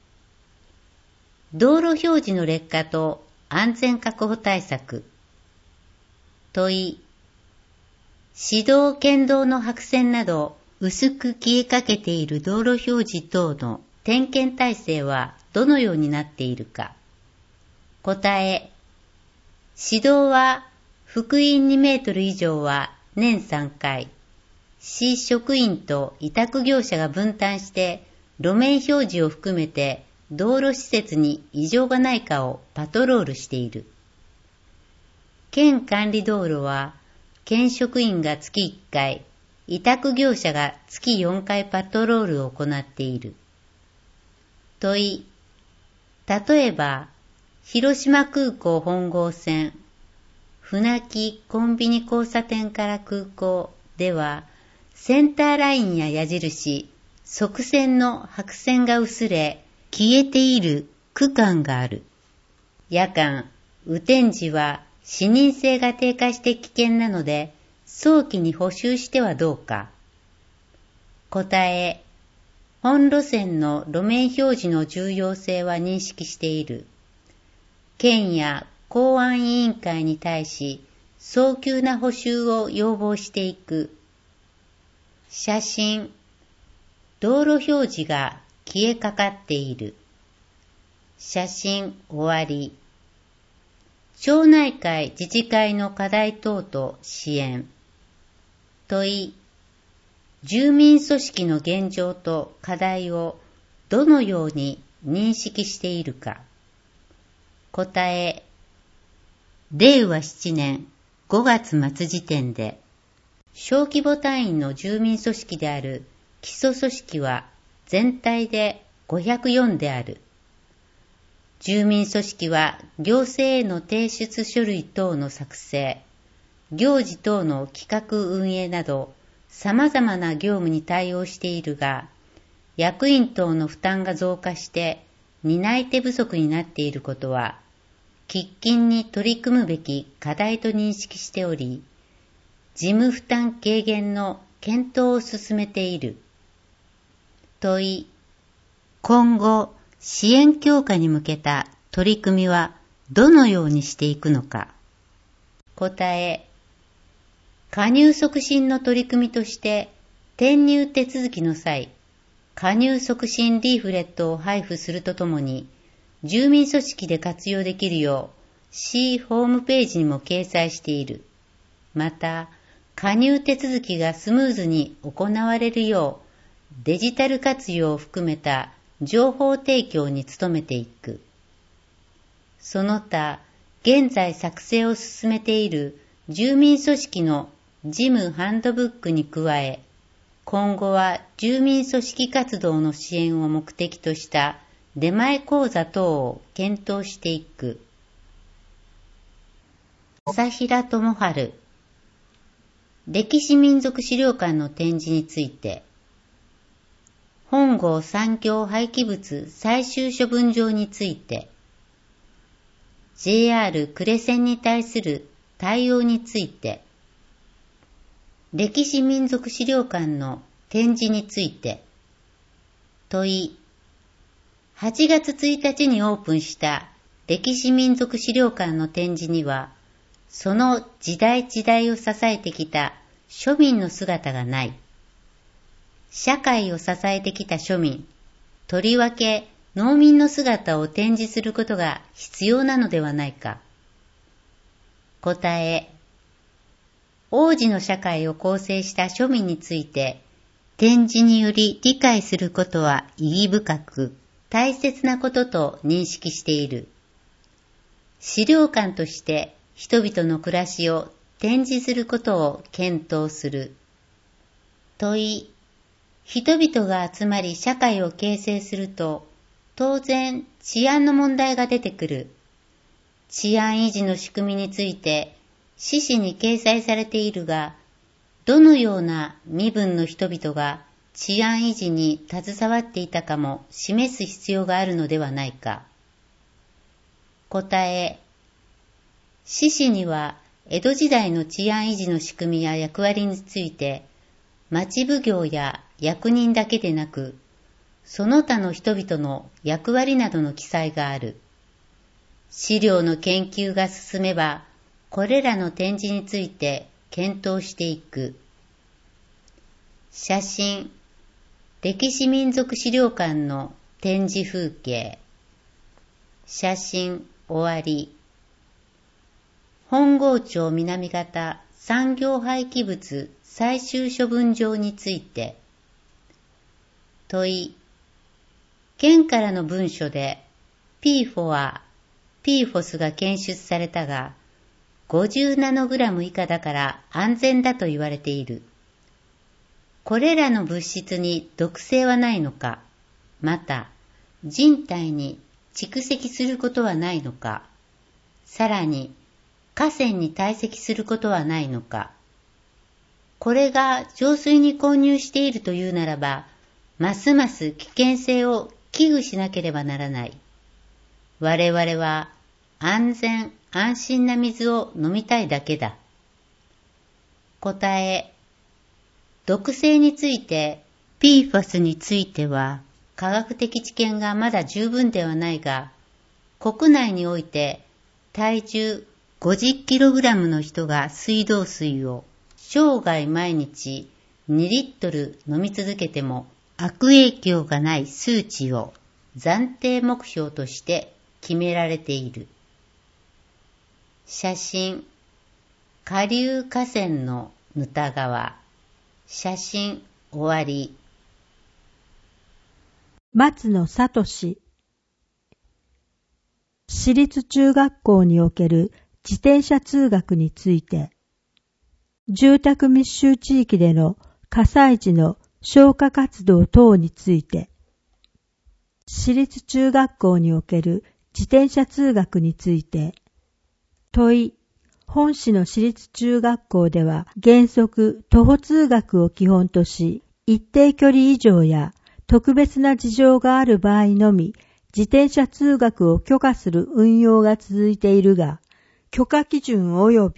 道路標示の劣化と安全確保対策。問い、市道県道の白線など薄く消えかけている道路表示等の点検体制はどのようになっているか。答え、市道は幅員2メートル以上は年3回、市職員と委託業者が分担して路面表示を含めて道路施設に異常がないかをパトロールしている。県管理道路は県職員が月1回、委託業者が月4回パトロールを行っている。問い、例えば、広島空港本郷線、船木コンビニ交差点から空港では、センターラインや矢印、側線の白線が薄れ、消えている区間がある。夜間、雨天時は視認性が低下して危険なので、早期に補修してはどうか。答え、本路線の路面表示の重要性は認識している。県や公安委員会に対し、早急な補修を要望していく。写真、道路表示が消えかかっている。写真終わり。町内会自治会の課題等々支援。問い、住民組織の現状と課題をどのように認識しているか。答え、令和7年5月末時点で、小規模単位の住民組織である基礎組織は全体で504である。住民組織は行政への提出書類等の作成、行事等の企画運営など様々な業務に対応しているが、役員等の負担が増加して担い手不足になっていることは、喫緊に取り組むべき課題と認識しており、 事務負担軽減の検討を進めている。問い、今後、支援強化に向けた取り組みはどのようにしていくのか。答え、加入促進の取り組みとして、転入手続きの際、加入促進リーフレットを配布するとともに、住民組織で活用できるよう、市ホームページにも掲載している。また、加入手続きがスムーズに行われるよう、デジタル活用を含めた情報提供に努めていく。その他、現在作成を進めている住民組織の事務ハンドブックに加え、今後は住民組織活動の支援を目的とした出前講座等を検討していく。朝平智春、歴史民俗資料館の展示について、本郷産業廃棄物最終処分場について、JR 呉線に対する対応について、歴史民俗資料館の展示について、問い、8月1日にオープンした歴史民俗資料館の展示には、その時代時代を支えてきた庶民の姿がない。社会を支えてきた庶民、とりわけ農民の姿を展示することが必要なのではないか。答え、往時の社会を構成した庶民について、展示により理解することは意義深く、大切なことと認識している。資料館として人々の暮らしを展示することを検討する。問い、人々が集まり社会を形成すると、当然治安の問題が出てくる。治安維持の仕組みについて、史紙に掲載されているが、どのような身分の人々が治安維持に携わっていたかも示す必要があるのではないか。答え、史紙には江戸時代の治安維持の仕組みや役割について、町奉行や役人だけでなく、その他の人々の役割などの記載がある。資料の研究が進めば、これらの展示について検討していく。写真、歴史民俗資料館の展示風景。写真終わり。本郷町南方産業廃棄物最終処分場について。問い、県からの文書で PFOS が検出されたが、50ナノグラム以下だから安全だと言われている。これらの物質に毒性はないのか、また人体に蓄積することはないのか、さらに河川に堆積することはないのか。これが浄水に混入しているというならば、ますます危険性を危惧しなければならない。我々は安全安心な水を飲みたいだけだ。答え、毒性について PFOS については科学的知見がまだ十分ではないが、国内において体重50kg の人が水道水を生涯毎日2リットル飲み続けても悪影響がない数値を暫定目標として決められている。写真、下流河川の沼田川。写真終わり。 松野聡、私立中学校における自転車通学について、住宅密集地域での火災時の消火活動等について、私立中学校における自転車通学について、問い、本市の私立中学校では原則徒歩通学を基本とし、一定距離以上や特別な事情がある場合のみ、自転車通学を許可する運用が続いているが、許可基準及び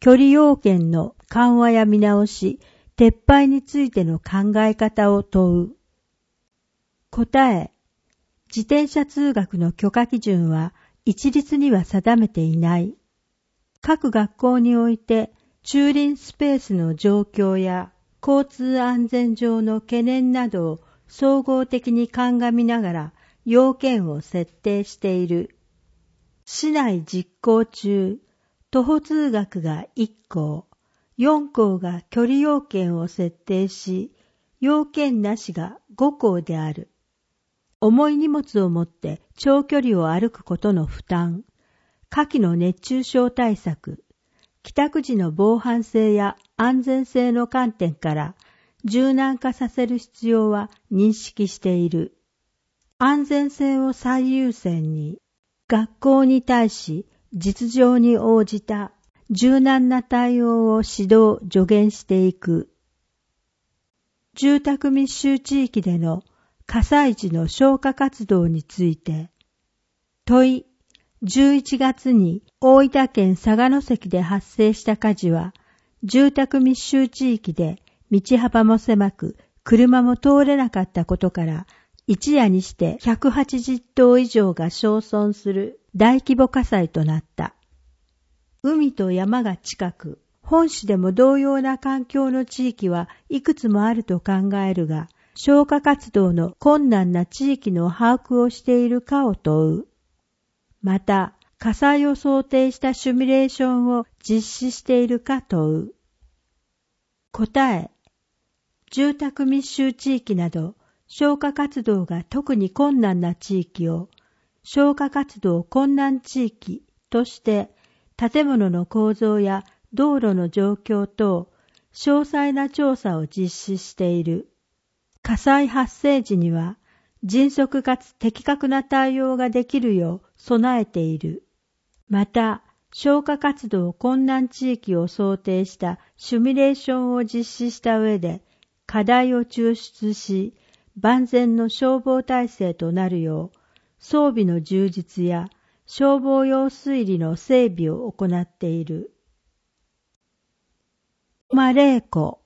距離要件の緩和や見直し、撤廃についての考え方を問う。答え、自転車通学の許可基準は一律には定めていない。各学校において駐輪スペースの状況や交通安全上の懸念などを総合的に鑑みながら要件を設定している。市内実行中、徒歩通学が1校、4校が距離要件を設定し、要件なしが5校である。重い荷物を持って長距離を歩くことの負担、夏季の熱中症対策、帰宅時の防犯性や安全性の観点から柔軟化させる必要は認識している。安全性を最優先に、学校に対し実情に応じた柔軟な対応を指導・助言していく。住宅密集地域での火災時の消火活動について、問い、11月に大分県佐賀関で発生した火事は、住宅密集地域で道幅も狭く、車も通れなかったことから、一夜にして180棟以上が焼損する大規模火災となった。海と山が近く、本市でも同様な環境の地域はいくつもあると考えるが、消火活動の困難な地域の把握をしているかを問う。また、火災を想定したシミュレーションを実施しているか問う。答え、住宅密集地域など、消火活動が特に困難な地域を消火活動困難地域として建物の構造や道路の状況等詳細な調査を実施している。火災発生時には迅速かつ的確な対応ができるよう備えている。また、消火活動困難地域を想定したシミュレーションを実施した上で課題を抽出し、万全の消防体制となるよう、装備の充実や消防用水利の整備を行っている。0項、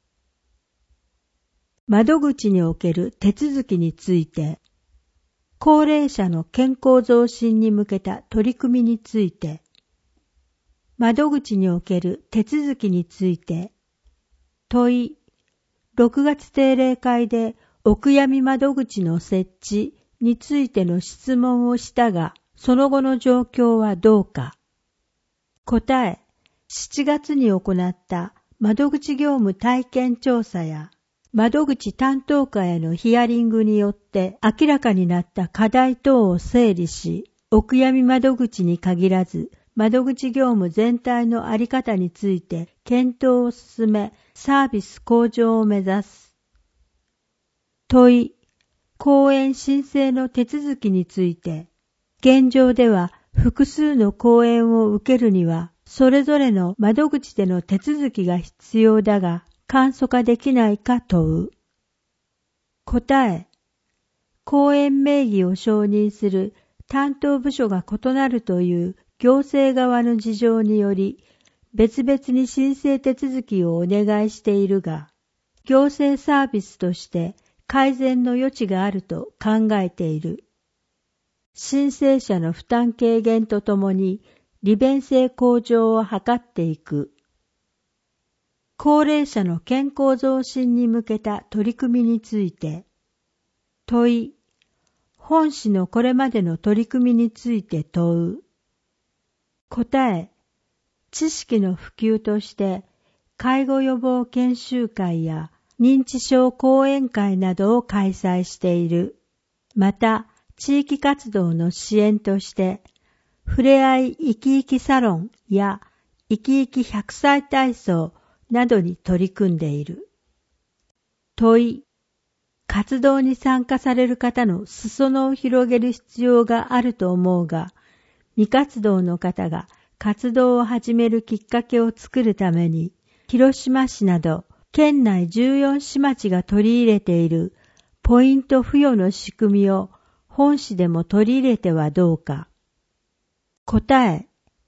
窓口における手続きについて、高齢者の健康増進に向けた取り組みについて、窓口における手続きについて、問い、6月定例会でお悔やみ窓口の設置についての質問をしたが、その後の状況はどうか。答え、7月に行った窓口業務体験調査や窓口担当課へのヒアリングによって明らかになった課題等を整理し、お悔やみ窓口に限らず、窓口業務全体の在り方について検討を進め、サービス向上を目指す。問い、公園申請の手続きについて、現状では複数の公園を受けるには、それぞれの窓口での手続きが必要だが、簡素化できないか問う。答え、公園名義を承認する担当部署が異なるという行政側の事情により、別々に申請手続きをお願いしているが、行政サービスとして改善の余地があると考えている。申請者の負担軽減とともに利便性向上を図っていく。高齢者の健康増進に向けた取り組みについて、問い、本市のこれまでの取り組みについて問う。答え、知識の普及として介護予防研修会や認知症講演会などを開催している。また、地域活動の支援として、ふれあい生き生きサロンや生き生き100歳体操などに取り組んでいる。問い、活動に参加される方の裾野を広げる必要があると思うが、未活動の方が活動を始めるきっかけを作るために、広島市など県内14市町が取り入れているポイント付与の仕組みを本市でも取り入れてはどうか。答え、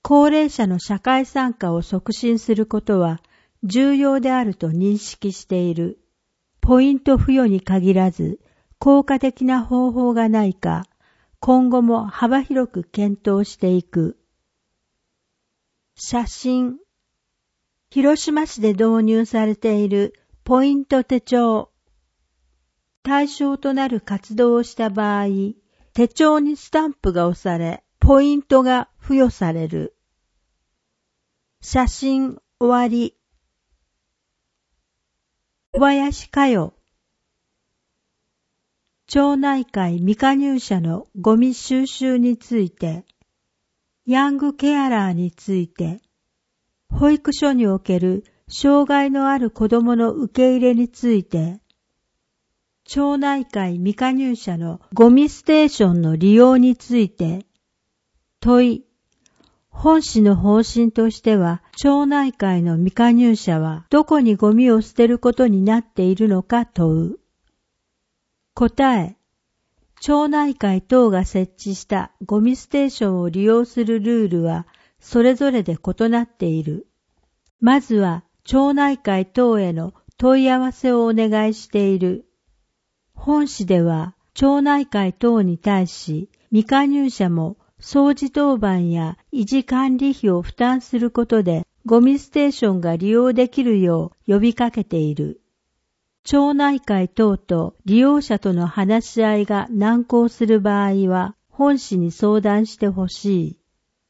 高齢者の社会参加を促進することは重要であると認識している。ポイント付与に限らず、効果的な方法がないか、今後も幅広く検討していく。写真。広島市で導入されているポイント手帳。対象となる活動をした場合、手帳にスタンプが押され、ポイントが付与される。写真終わり。小林佳代。町内会未加入者のゴミ収集について、ヤングケアラーについて、保育所における障害のある子どもの受け入れについて、町内会未加入者のゴミステーションの利用について、問い、本市の方針としては、町内会の未加入者はどこにゴミを捨てることになっているのか問う。答え、町内会等が設置したゴミステーションを利用するルールはそれぞれで異なっている。まずは町内会等への問い合わせをお願いしている。本市では町内会等に対し未加入者も掃除当番や維持管理費を負担することでゴミステーションが利用できるよう呼びかけている。町内会等と利用者との話し合いが難航する場合は本市に相談してほしい。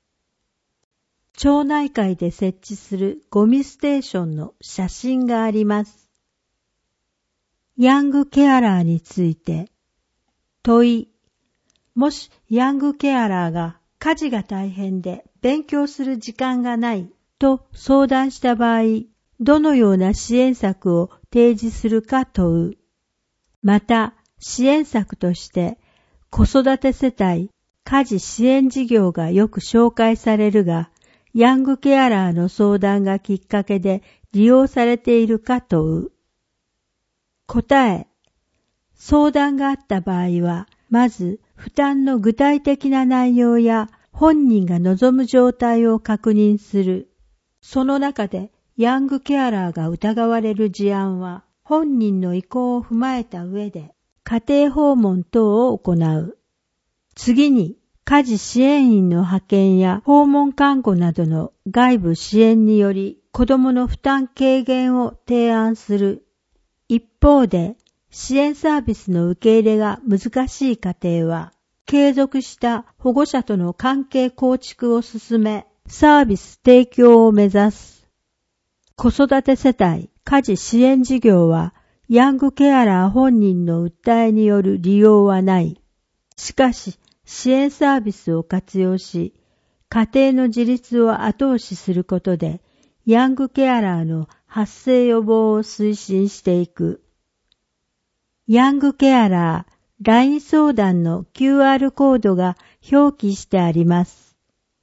町内会で設置するゴミステーションの写真があります。ヤングケアラーについて問い、もしヤングケアラーが家事が大変で勉強する時間がないと相談した場合、どのような支援策を提示するか問う。また、支援策として子育て世帯家事支援事業がよく紹介されるが、ヤングケアラーの相談がきっかけで利用されているか問う。答え、相談があった場合は、まず負担の具体的な内容や本人が望む状態を確認する。その中でヤングケアラーが疑われる事案は、本人の意向を踏まえた上で家庭訪問等を行う。次に、家事支援員の派遣や訪問看護などの外部支援により子どもの負担軽減を提案する。一方で、支援サービスの受け入れが難しい家庭は、継続した保護者との関係構築を進め、サービス提供を目指す。子育て世帯家事支援事業は、ヤングケアラー本人の訴えによる利用はない。しかし、支援サービスを活用し、家庭の自立を後押しすることで、ヤングケアラーの発生予防を推進していく。ヤングケアラー LINE 相談の QR コードが表記してあります。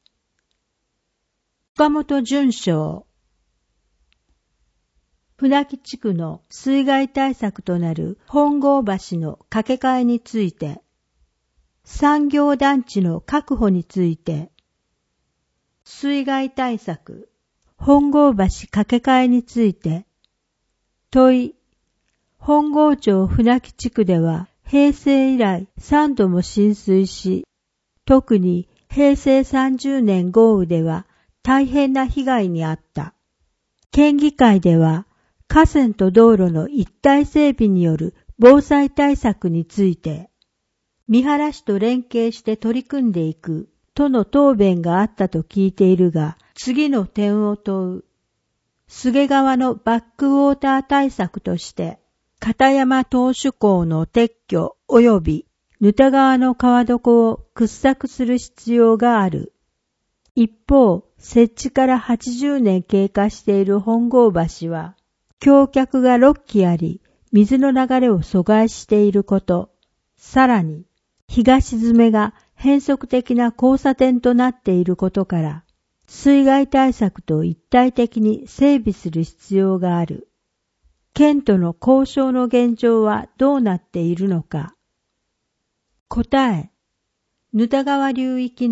岡本淳章。船木地区の水害対策となる本郷橋の架け替えについて、産業団地の確保について、水害対策、本郷橋架け替えについて、問い、本郷町船木地区では平成以来3度も浸水し、特に平成30年豪雨では大変な被害に遭った。県議会では河川と道路の一体整備による防災対策について、三原市と連携して取り組んでいくとの答弁があったと聞いているが、次の点を問う。菅川のバックウォーター対策として、片山投手港の撤去及び沼田川の川床を掘削する必要がある。一方、設置から80年経過している本郷橋は、橋脚が6基あり、水の流れを阻害していること、さらに、東詰めが変則的な交差点となっていることから、水害対策と一体的に整備する必要がある。県との交渉の現状はどうなっているのか。答え、沼田川流域の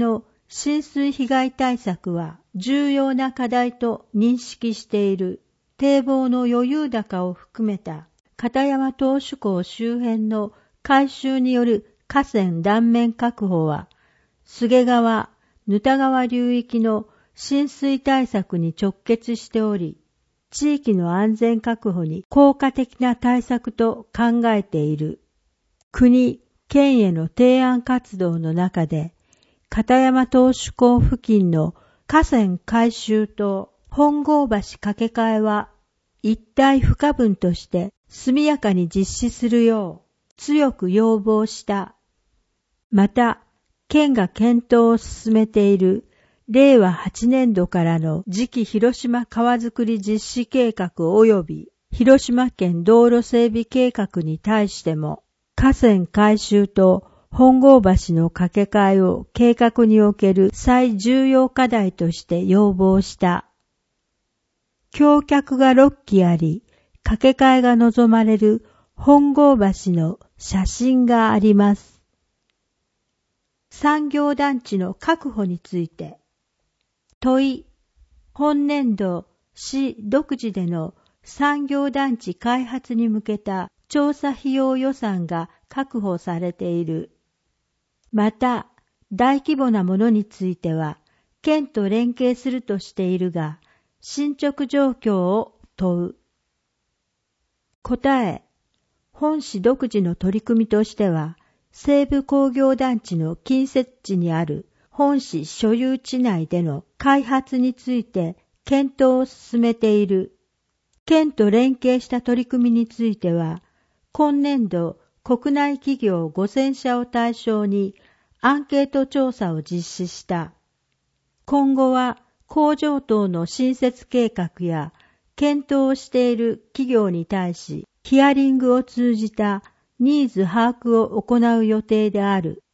浸水被害対策は重要な課題と認識している。堤防の余裕高を含めた片山投手港周辺の改修による河川断面確保は、菅川、沼田川流域の浸水対策に直結しており、地域の安全確保に効果的な対策と考えている。国、県への提案活動の中で、片山投手港付近の河川改修と本郷橋架け替えは一体不可分として速やかに実施するよう強く要望した。また、県が検討を進めている令和8年度からの次期広島川づくり実施計画及び広島県道路整備計画に対しても、河川改修と本郷橋の架け替えを計画における最重要課題として要望した。橋脚が6基あり、架け替えが望まれる本郷橋の写真があります。産業団地の確保について。問い、本年度市独自での産業団地開発に向けた調査費用予算が確保されている。また、大規模なものについては、県と連携するとしているが、進捗状況を問う。答え、本市独自の取り組みとしては、西部工業団地の近接地にある本市所有地内での開発について検討を進めている。県と連携した取り組みについては、今年度国内企業5000社を対象にアンケート調査を実施した。今後は工場等の新設計画や検討をしている企業に対し、ヒアリングを通じたニーズ把握を行う予定である。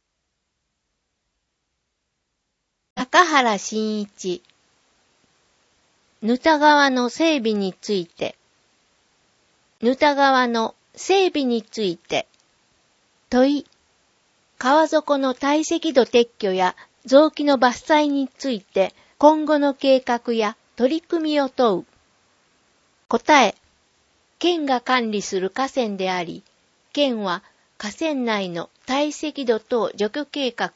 高原真一、沼田川の整備について。沼田川の整備について。問い、川底の堆積土撤去や雑木の伐採について今後の計画や取り組みを問う。答え、県が管理する河川であり、県は河川内の堆積土等除去計画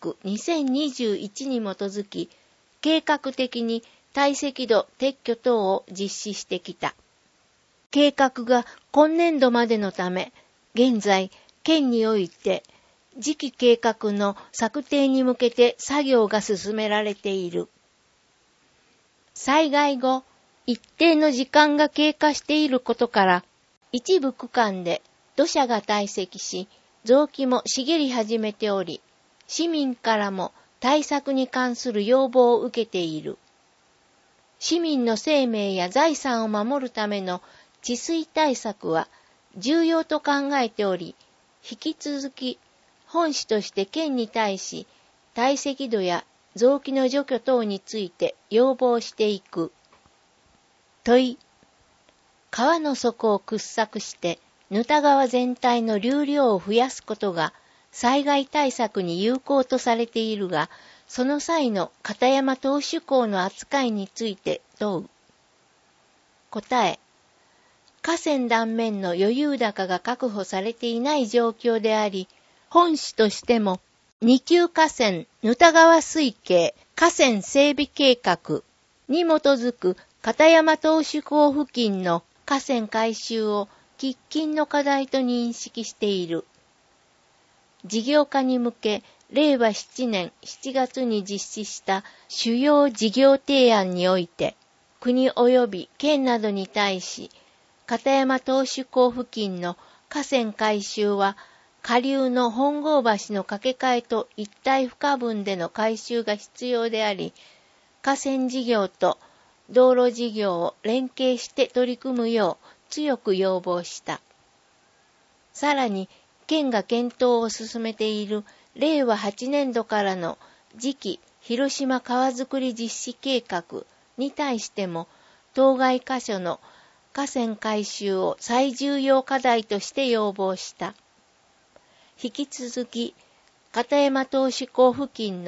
2021に基づき、計画的に堆積土撤去等を実施してきた。計画が今年度までのため、現在、県において、次期計画の策定に向けて作業が進められている。災害後、一定の時間が経過していることから、一部区間で土砂が堆積し、雑木も茂り始めており、市民からも対策に関する要望を受けている。市民の生命や財産を守るための治水対策は重要と考えており、引き続き本市として県に対し、堆積土や雑木の除去等について要望していく。問い、川の底を掘削して沼田川全体の流量を増やすことが災害対策に有効とされているが、その際の片山投手港の扱いについて問う。答え、河川断面の余裕高が確保されていない状況であり、本市としても二級河川沼田川水系河川整備計画に基づく片山投手港付近の河川改修を喫緊の課題と認識している。事業化に向け、令和7年7月に実施した主要事業提案において、国及び県などに対し、片山投手港付近の河川改修は、下流の本郷橋の架け替えと一体不可分での改修が必要であり、河川事業と道路事業を連携して取り組むよう強く要望した。さらに、県が検討を進めている令和8年度からの次期広島川づくり実施計画に対しても、当該箇所の河川改修を最重要課題として要望した。引き続き、片山投手港付近の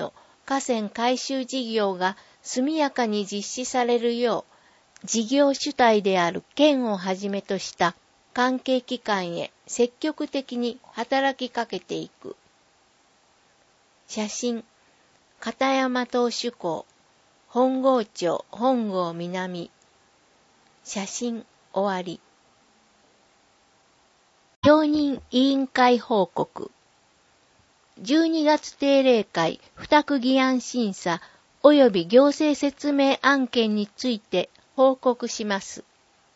河川改修事業が速やかに実施されるよう、事業主体である県をはじめとした関係機関へ積極的に働きかけていく。写真、片山投手港、本郷町本郷南。写真終わり。承認委員会報告。12月定例会付託議案審査及び行政説明案件について報告します。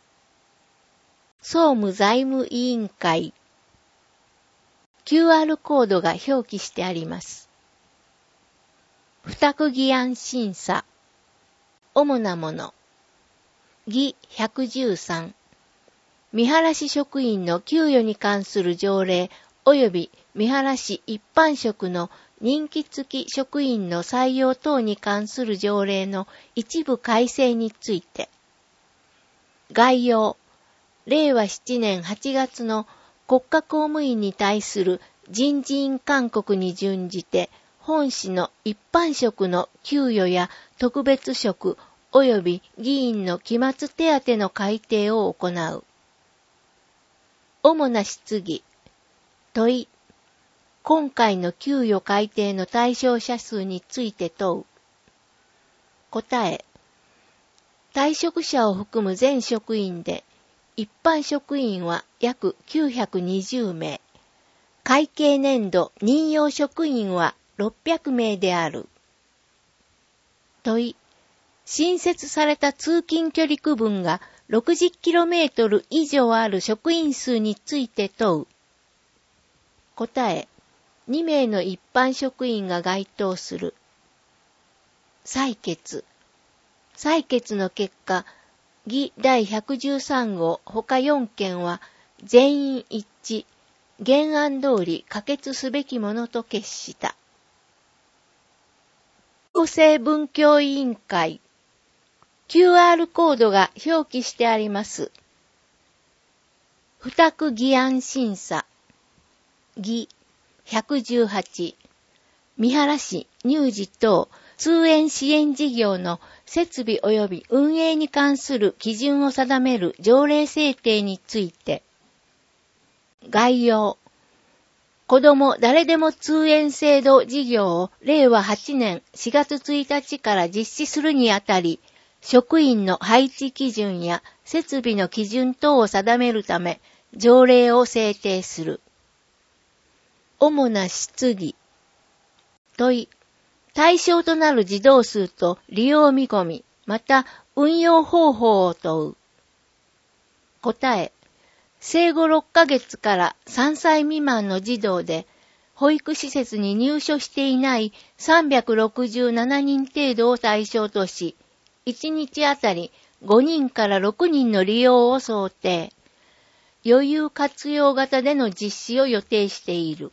総務財務委員会。QR コードが表記してあります。付託議案審査。主なもの。議113。見晴らし職員の給与に関する条例及び見晴らし一般職の任期付き職員の採用等に関する条例の一部改正について。概要。令和7年8月の国家公務員に対する人事院勧告に準じて、本市の一般職の給与や特別職及び議員の期末手当の改定を行う。主な質疑。問い。今回の給与改定の対象者数について問う。答え。退職者を含む全職員で、一般職員は約920名。会計年度任用職員は600名である。問い。新設された通勤距離区分が 60km 以上ある職員数について問う。答え。2名の一般職員が該当する。採決。採決の結果、議第113号他4件は全員一致、原案通り可決すべきものと決した。厚生文教委員会。QR コードが表記してあります。付託議案審査。議118。見晴市乳児等通園支援事業の設備及び運営に関する基準を定める条例制定について。概要。子ども誰でも通園制度事業を令和8年4月1日から実施するにあたり、職員の配置基準や設備の基準等を定めるため、条例を制定する。主な質疑。問い。対象となる児童数と利用見込み、また運用方法を問う。答え。生後6ヶ月から3歳未満の児童で、保育施設に入所していない367人程度を対象とし、1日あたり5人から6人の利用を想定。余裕活用型での実施を予定している。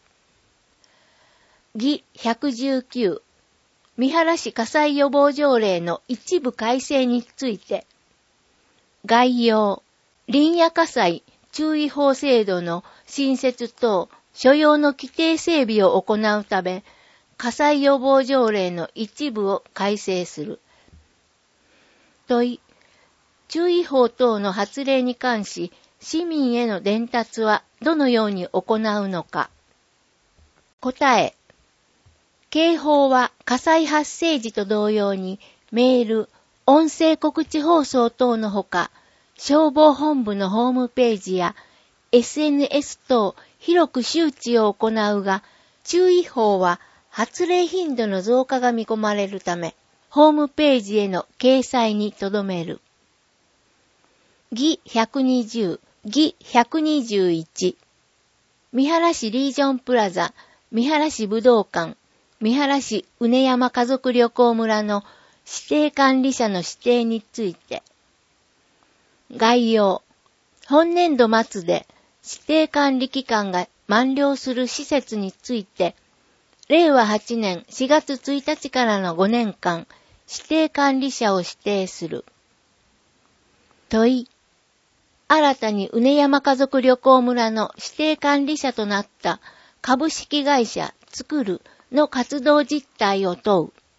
議119。見晴市火災予防条例の一部改正について。概要。林野火災注意報制度の新設等所要の規定整備を行うため、火災予防条例の一部を改正する。問い。注意報等の発令に関し、市民への伝達はどのように行うのか。答え。警報は火災発生時と同様にメール、音声告知放送等のほか、消防本部のホームページや SNS 等広く周知を行うが、注意報は発令頻度の増加が見込まれるため、ホームページへの掲載にとどめる。議120、議121。見晴市リージョンプラザ、見晴市武道館、見晴市畝山家族旅行村の指定管理者の指定について。概要。本年度末で指定管理期間が満了する施設について、令和8年4月1日からの5年間、指定管理者を指定する。問い。新たに畝山家族旅行村の指定管理者となった株式会社つくるの活動実態を問う。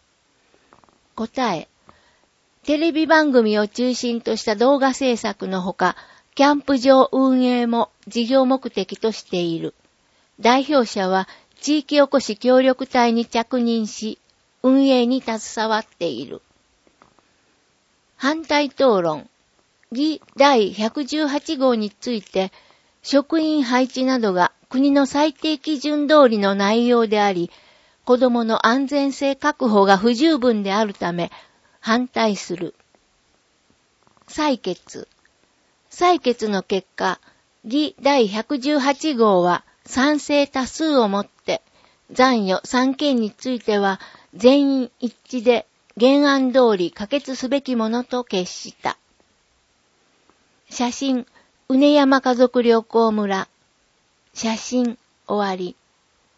答え。テレビ番組を中心とした動画制作のほか、キャンプ場運営も事業目的としている。代表者は地域おこし協力隊に着任し、運営に携わっている。反対討論。議第118号について、職員配置などが国の最低基準通りの内容であり、子どもの安全性確保が不十分であるため、反対する。採決。採決の結果、議第118号は賛成多数をもって、残余3件については全員一致で原案通り可決すべきものと決した。写真、うね山家族旅行村。写真、終わり。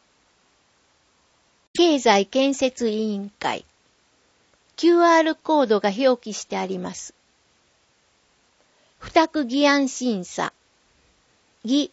経済建設委員会。QR コードが表記してあります。付託議案審査。議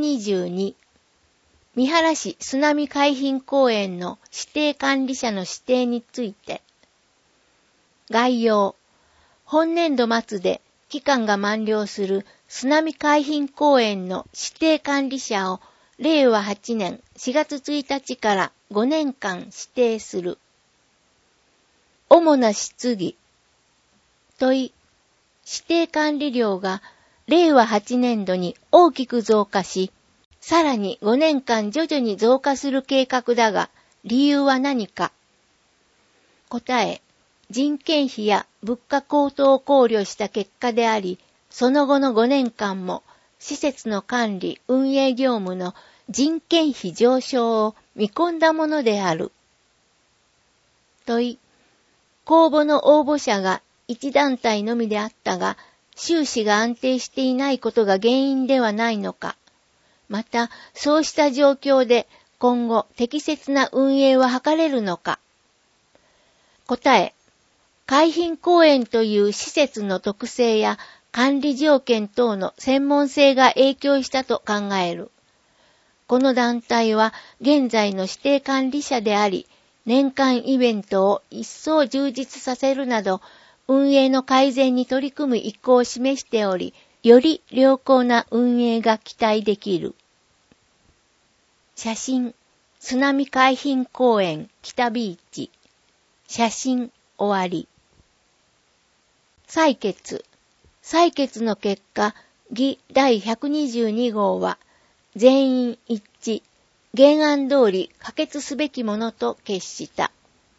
122。三原市津波海浜公園の指定管理者の指定について。概要。本年度末で期間が満了する津波海浜公園の指定管理者を令和8年4月1日から5年間指定する。主な質疑。問い。指定管理料が令和8年度に大きく増加し、さらに5年間徐々に増加する計画だが、理由は何か。答え。人件費や物価高騰を考慮した結果であり、その後の5年間も施設の管理・運営業務の人件費上昇を見込んだものである。問い。公募の応募者が一団体のみであったが、収支が安定していないことが原因ではないのか。また、そうした状況で今後適切な運営は図れるのか。答え。海浜公園という施設の特性や管理条件等の専門性が影響したと考える。この団体は現在の指定管理者であり、年間イベントを一層充実させるなど、運営の改善に取り組む意向を示しており、より良好な運営が期待できる。写真、津波海浜公園北ビーチ。写真、終わり。採決。採決の結果、議第122号は、全員一致、原案通り可決すべきものと決した。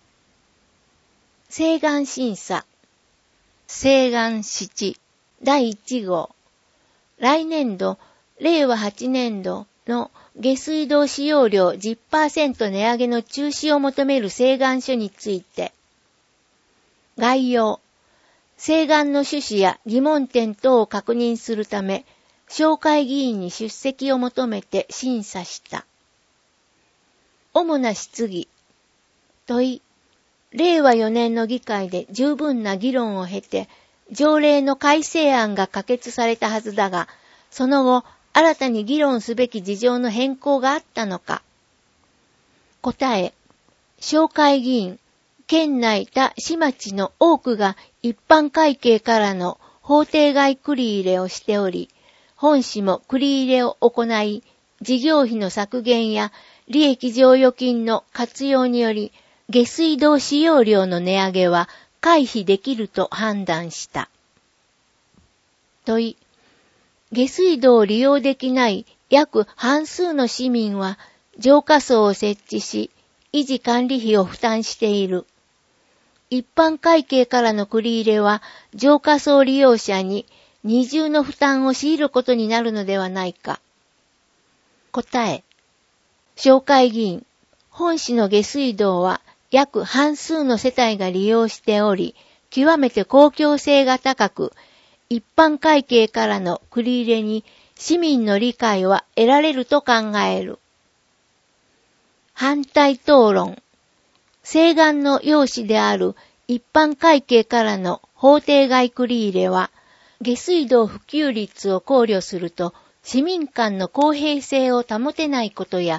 請願審査。請願7、第1号。来年度、令和8年度の下水道使用量 10% 値上げの中止を求める請願書について。概要。請願の趣旨や疑問点等を確認するため、紹介議員に出席を求めて審査した。主な質疑。問い。令和4年の議会で十分な議論を経て、条例の改正案が可決されたはずだが、その後、新たに議論すべき事情の変更があったのか。答え。紹介議員。県内他市町の多くが一般会計からの法定外繰り入れをしており、本市も繰り入れを行い、事業費の削減や利益剰余金の活用により、下水道使用量の値上げは回避できると判断した。問い。下水道を利用できない約半数の市民は浄化槽を設置し、維持管理費を負担している。一般会計からの繰り入れは浄化槽利用者に二重の負担を強いることになるのではないか。答え。紹介議員。本市の下水道は約半数の世帯が利用しており、極めて公共性が高く、一般会計からの繰り入れに市民の理解は得られると考える。反対討論。請願の要旨である一般会計からの法定外繰り入れは、下水道普及率を考慮すると市民間の公平性を保てないことや、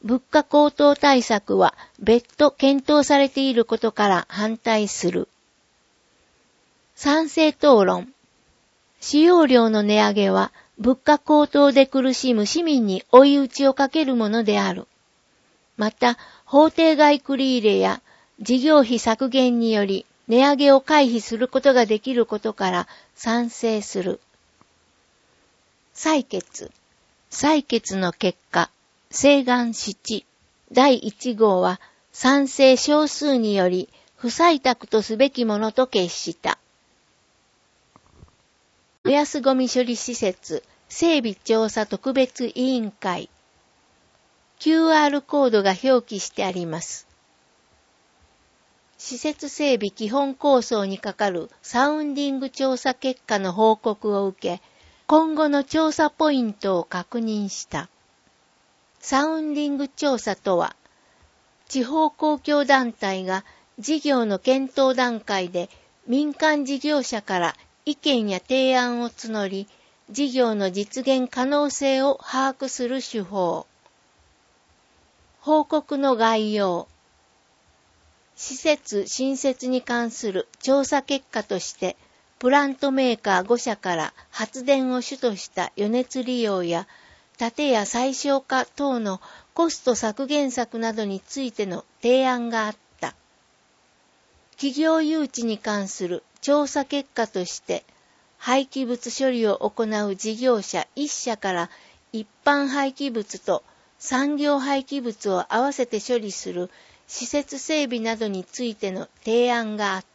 物価高騰対策は別途検討されていることから反対する。賛成討論。使用料の値上げは物価高騰で苦しむ市民に追い打ちをかけるものである。また、法定外繰り入れや事業費削減により値上げを回避することができることから賛成する。採決。採決の結果、請願7第1号は賛成少数により不採択とすべきものと決した。燃やすゴミ処理施設整備調査特別委員会。QR コードが表記してあります。施設整備基本構想にかかるサウンディング調査結果の報告を受け、今後の調査ポイントを確認した。サウンディング調査とは、地方公共団体が事業の検討段階で民間事業者から意見や提案を募り、事業の実現可能性を把握する手法。報告の概要。施設新設に関する調査結果として、プラントメーカー5社から発電を主とした余熱利用や建屋最小化等のコスト削減策などについての提案があった。企業誘致に関する調査結果として、廃棄物処理を行う事業者1社から一般廃棄物と産業廃棄物を合わせて処理する施設整備などについての提案があった。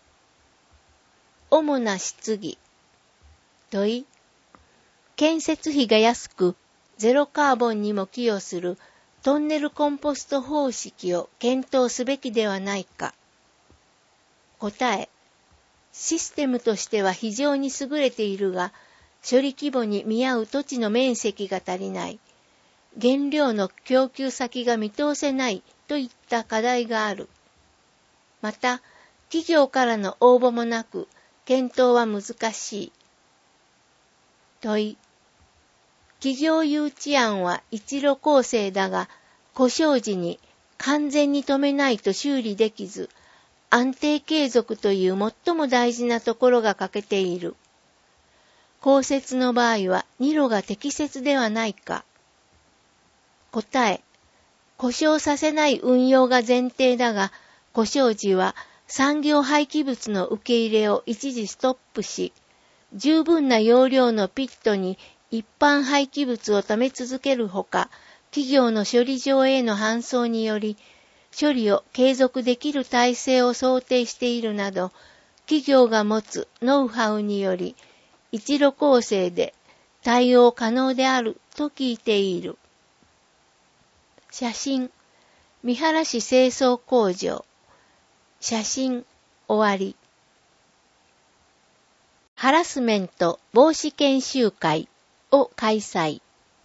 主な質疑。問い。建設費が安くゼロカーボンにも寄与するトンネルコンポスト方式を検討すべきではないか。答え。システムとしては非常に優れているが、処理規模に見合う土地の面積が足りない。原料の供給先が見通せないといった課題がある。また、企業からの応募もなく、検討は難しい。問い。企業誘致案は一路構成だが、故障時に完全に止めないと修理できず、安定継続という最も大事なところが欠けている。降雪の場合は2路が適切ではないか。答え。故障させない運用が前提だが、故障時は産業廃棄物の受け入れを一時ストップし、十分な容量のピットに一般廃棄物を溜め続けるほか、企業の処理場への搬送により、処理を継続できる体制を想定しているなど、企業が持つノウハウにより、一路構成で対応可能であると聞いている。写真。三原市清掃工場。写真。終わり。ハラスメント防止研修会を開催。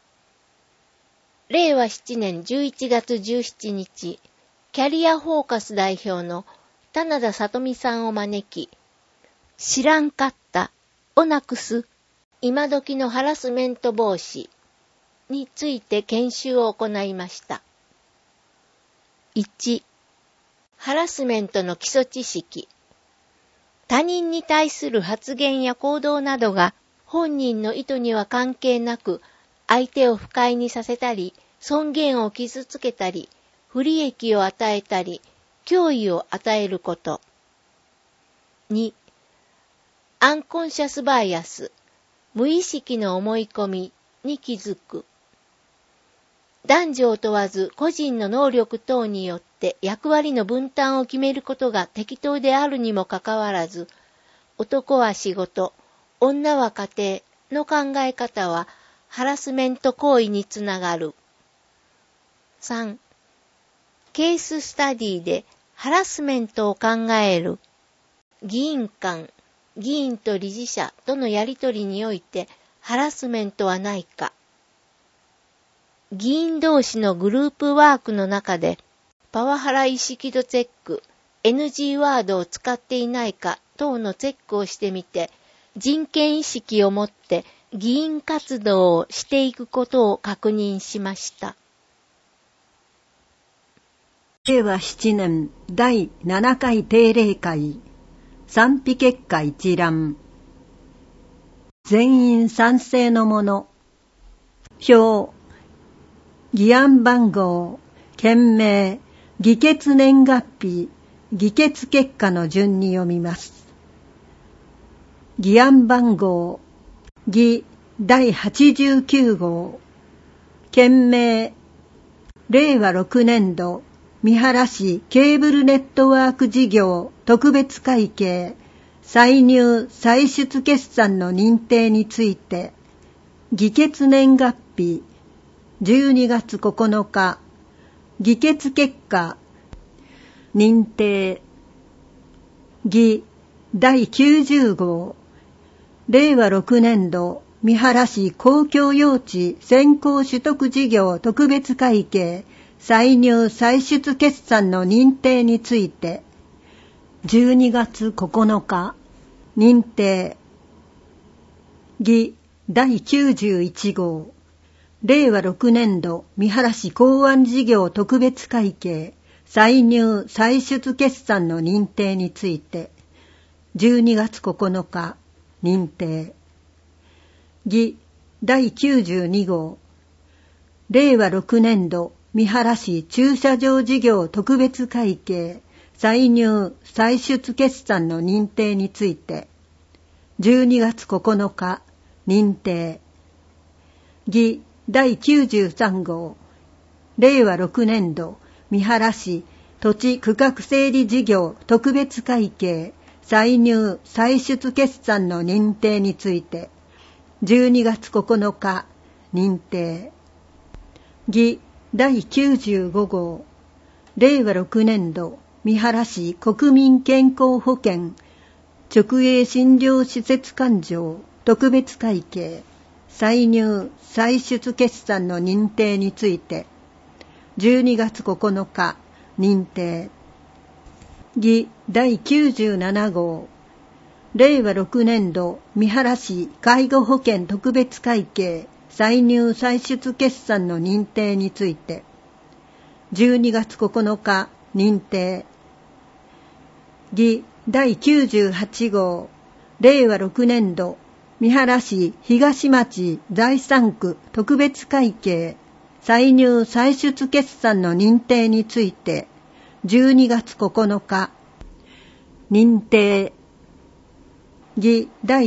令和7年11月17日、キャリアフォーカス代表の棚田さとみさんを招き、知らんかったをなくす今時のハラスメント防止について研修を行いました。1、ハラスメントの基礎知識。他人に対する発言や行動などが本人の意図には関係なく、相手を不快にさせたり、尊厳を傷つけたり、不利益を与えたり、脅威を与えること。2、アンコンシャスバイアス、無意識の思い込みに気づく。男女を問わず個人の能力等によって役割の分担を決めることが適当であるにもかかわらず、男は仕事、女は家庭の考え方はハラスメント行為につながる。3、ケーススタディでハラスメントを考える。議員間、議員と理事者とのやりとりにおいてハラスメントはないか。議員同士のグループワークの中でパワハラ意識度チェック、NG ワードを使っていないか等のチェックをしてみて、人権意識を持って議員活動をしていくことを確認しました。 令和7年第7回定例会賛否結果一覧。全員賛成のもの。表。議案番号、件名、議決年月日、議決結果の順に読みます。議案番号、議第89号。件名、令和6年度、三原市ケーブルネットワーク事業特別会計歳入歳出決算の認定について、議決年月日12月9日、議決結果、認定、議第90号、令和6年度三原市公共用地先行取得事業特別会計歳入歳出決算の認定について、12月9日、認定。議第91号、令和6年度三原市港湾事業特別会計歳入歳出決算の認定について、12月9日、認定。議第92号、令和6年度三原市駐車場事業特別会計歳入歳出決算の認定について、12月9日、認定。議第93号、令和6年度三原市土地区画整理事業特別会計歳入歳出決算の認定について、12月9日、認定。議第95号、令和6年度三原市国民健康保険直営診療施設勘定特別会計歳入歳出決算の認定について、12月9日、認定。議第97号、令和6年度三原市介護保険特別会計歳入歳出決算の認定について、12月9日、認定。議第98号、令和6年度三原市東町財産区特別会計歳入歳出決算の認定について、12月9日、認定。議第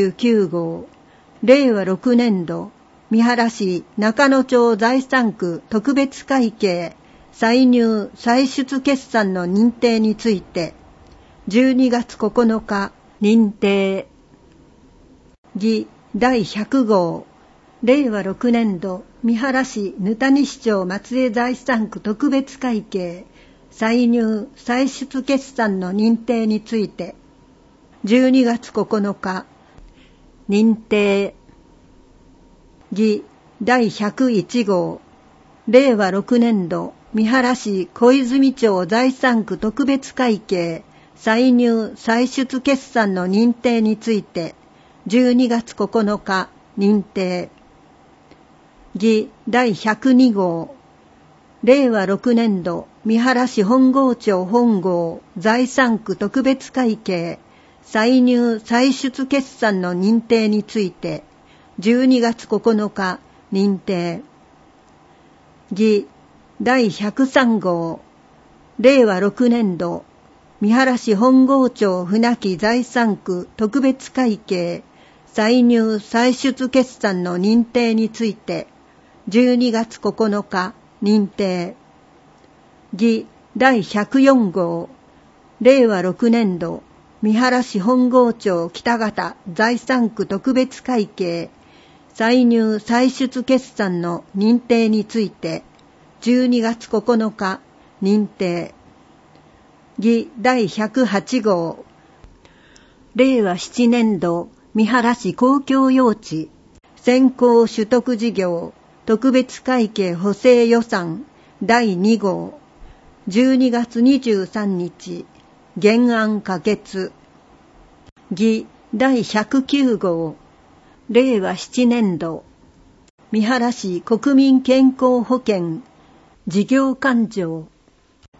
99号、令和6年度三原市中野町財産区特別会計歳入歳出決算の認定について、12月9日、認定。議第100号、令和6年度三原市沼谷市町松江財産区特別会計歳入歳出決算の認定について、12月9日、認定。議第101号、令和6年度三原市小泉町財産区特別会計歳入歳出決算の認定について、12月9日、認定。議第102号、令和6年度三原市本郷町本郷財産区特別会計歳入歳出決算の認定について、12月9日、認定。議第103号、令和6年度三原市本郷町船木財産区特別会計歳入歳出決算の認定について、12月9日、認定。議第104号、令和6年度三原市本郷町北方財産区特別会計歳入歳出決算の認定について、12月9日、認定。議第108号、令和7年度三原市公共用地先行取得事業特別会計補正予算第2号、12月23日、原案可決。議第109号、令和7年度三原市国民健康保険事業勘定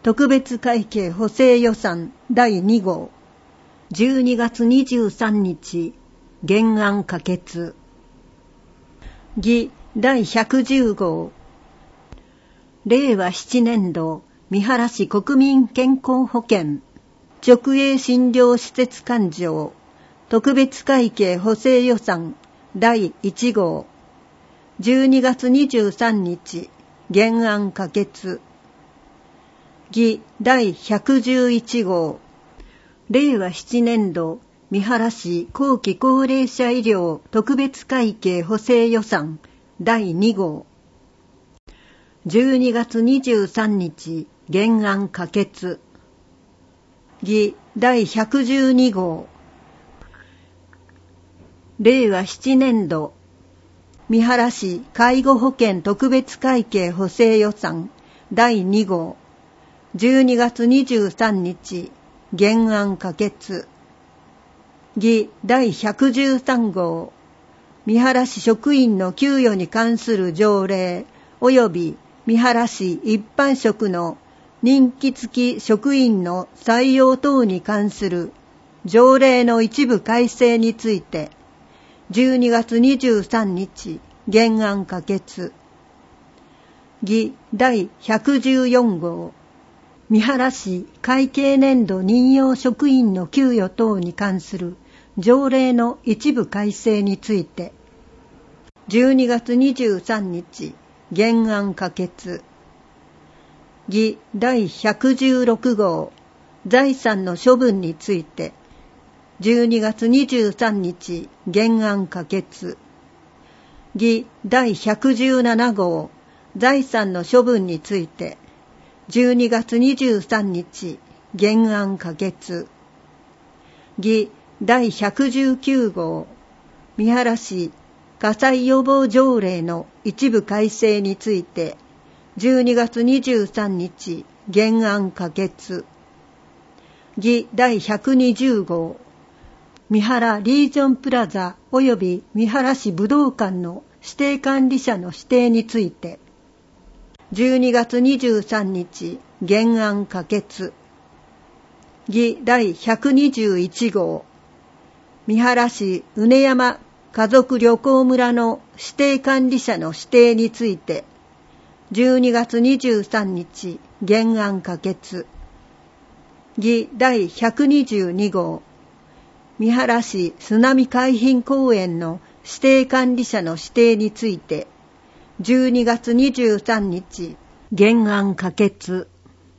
特別会計補正予算第2号12月23日原案可決。議第110号令和7年度三原市国民健康保険直営診療施設勘定特別会計補正予算第1号12月23日原案可決。議第111号令和7年度三原市後期高齢者医療特別会計補正予算第2号12月23日原案可決。議第112号令和7年度三原市介護保険特別会計補正予算第2号12月23日原案可決。議第113号三原市職員の給与に関する条例及び三原市一般職の任期付き職員の採用等に関する条例の一部改正について12月23日原案可決。議第114号三原市会計年度任用職員の給与等に関する条例の一部改正について12月23日原案可決。議第116号財産の処分について12月23日原案可決。議第117号財産の処分について12月23日原案可決。議第119号三原市火災予防条例の一部改正について12月23日原案可決。議第120号三原リージョンプラザ及び三原市武道館の指定管理者の指定について12月23日原案可決。議第121号三原市畝山家族旅行村の指定管理者の指定について12月23日原案可決。議第122号三原市津波海浜公園の指定管理者の指定について12月23日原案可決。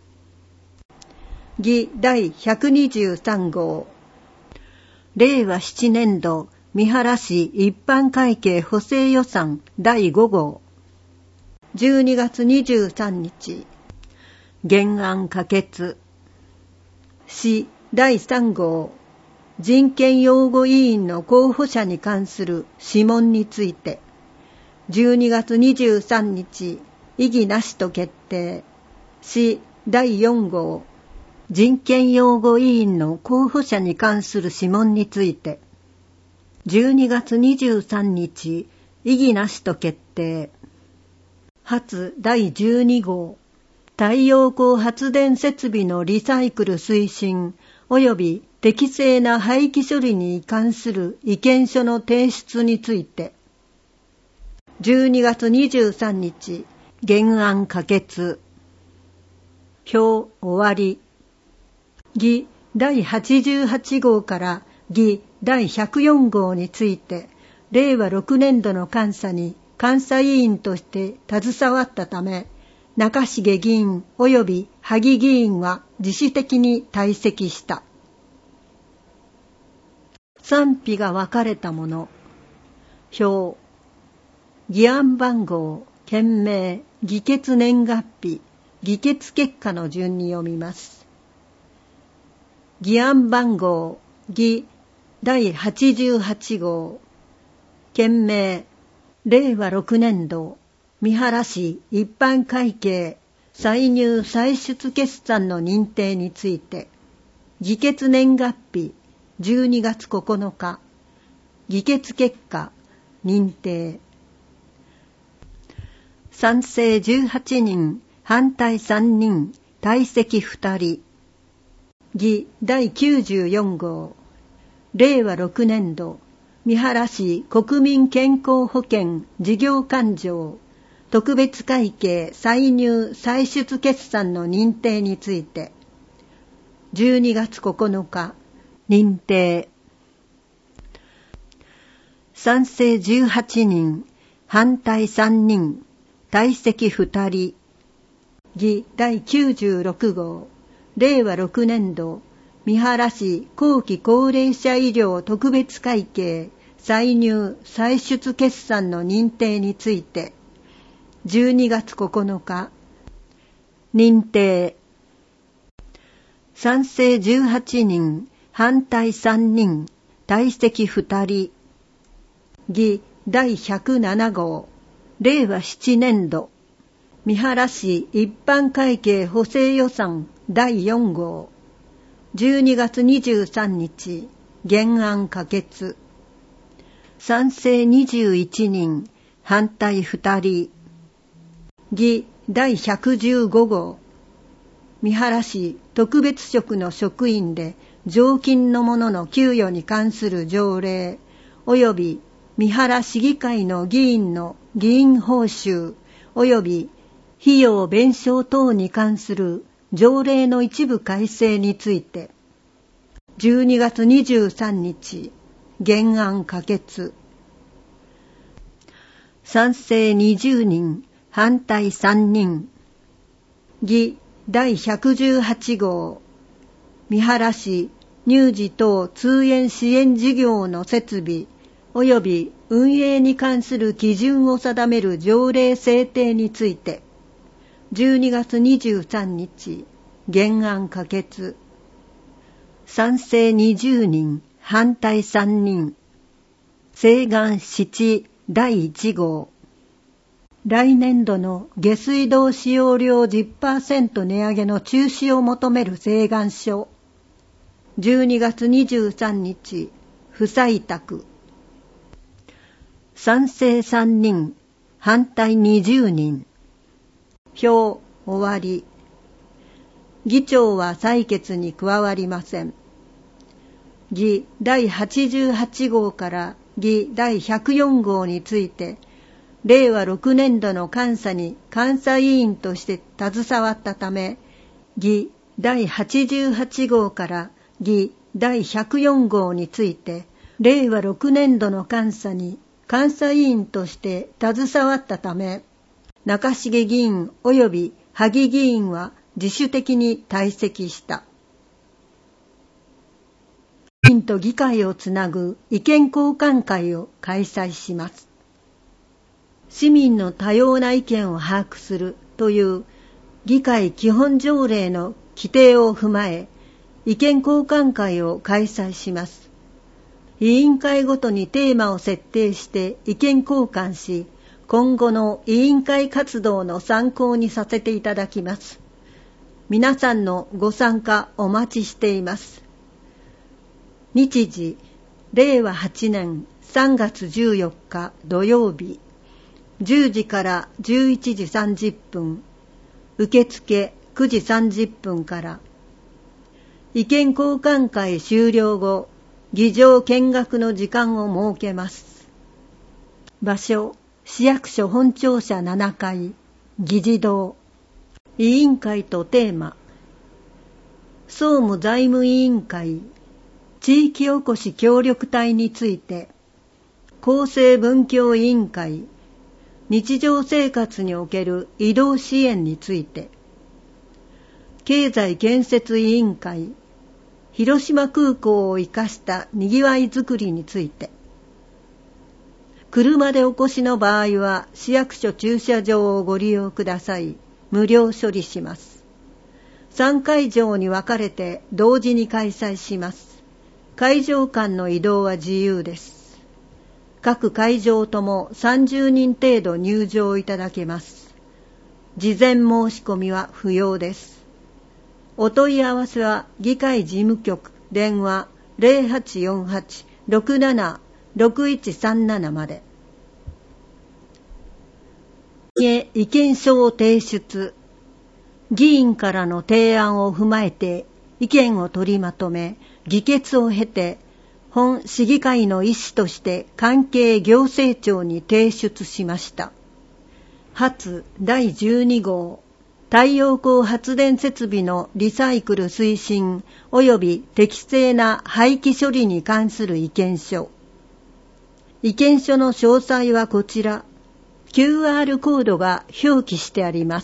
議第123号令和7年度三原市一般会計補正予算第5号12月23日原案可決。市第3号人権擁護委員の候補者に関する諮問について12月23日異議なしと決定。市第4号人権擁護委員の候補者に関する諮問について12月23日異議なしと決定。発第12号太陽光発電設備のリサイクル推進及び適正な廃棄処理に関する意見書の提出について12月23日原案可決。表終わり。議第88号から議第104号について令和6年度の監査に監査委員として携わったため中重議員及び萩議員は自主的に退席した。賛否が分かれたもの。表議案番号件名議決年月日議決結果の順に読みます。議案番号議第88号件名令和6年度三原市一般会計歳入歳出決算の認定について議決年月日12月9日議決結果認定。賛成18人反対3人退席2人。議第94号。令和6年度、三原市国民健康保険事業勘定特別会計歳入歳出決算の認定について、12月9日、認定。賛成18人、反対3人、退席2人。議第96号、令和6年度、三原市後期高齢者医療特別会計歳入歳出決算の認定について、12月9日、認定。賛成18人、反対3人、退席2人。議第107号、令和7年度、三原市一般会計補正予算第4号、12月23日、原案可決。賛成21人、反対2人。議第115号、三原市特別職の職員で常勤の者の給与に関する条例及び三原市議会の議員の議員報酬及び費用弁償等に関する条例の一部改正について、12月23日、原案可決。賛成20人、反対3人。議第118号、三原市乳児等通園支援事業の設備及び運営に関する基準を定める条例制定について、12月23日、原案可決。賛成20人、反対3人。請願7第1号。来年度の下水道使用量 10% 値上げの中止を求める請願書。12月23日、不採択。賛成3人、反対20人。票終わり。議長は採決に加わりません。議第88号から議第104号について、令和6年度の監査に監査委員として携わったため、議第88号から議第104号について、令和6年度の監査に監査委員として携わったため、中重議員及び萩議員は自主的に退席した。議員と議会をつなぐ意見交換会を開催します。市民の多様な意見を把握するという議会基本条例の規定を踏まえ、意見交換会を開催します。委員会ごとにテーマを設定して意見交換し、今後の委員会活動の参考にさせていただきます。皆さんのご参加お待ちしています。日時、令和8年3月14日土曜日、10時から11時30分、受付9時30分から。意見交換会終了後、議場見学の時間を設けます。場所、市役所本庁舎7階、議事堂。委員会とテーマ。総務財務委員会、地域おこし協力隊について。厚生文教委員会、日常生活における移動支援について。経済建設委員会、広島空港を生かしたにぎわいづくりについて。車でお越しの場合は市役所駐車場をご利用ください。無料処理します。3会場に分かれて同時に開催します。会場間の移動は自由です。各会場とも30人程度入場いただけます。事前申し込みは不要です。お問い合わせは議会事務局電話 0848-67-6137 まで。意見書を提出。 議員からの提案を踏まえて意見を取りまとめ、議決を経て、本市議会の意思として関係行政庁に提出しました。初第12号太陽光発電設備のリサイクル推進及び適正な廃棄処理に関する意見書。意見書の詳細はこちら。QR コードが表記してあります。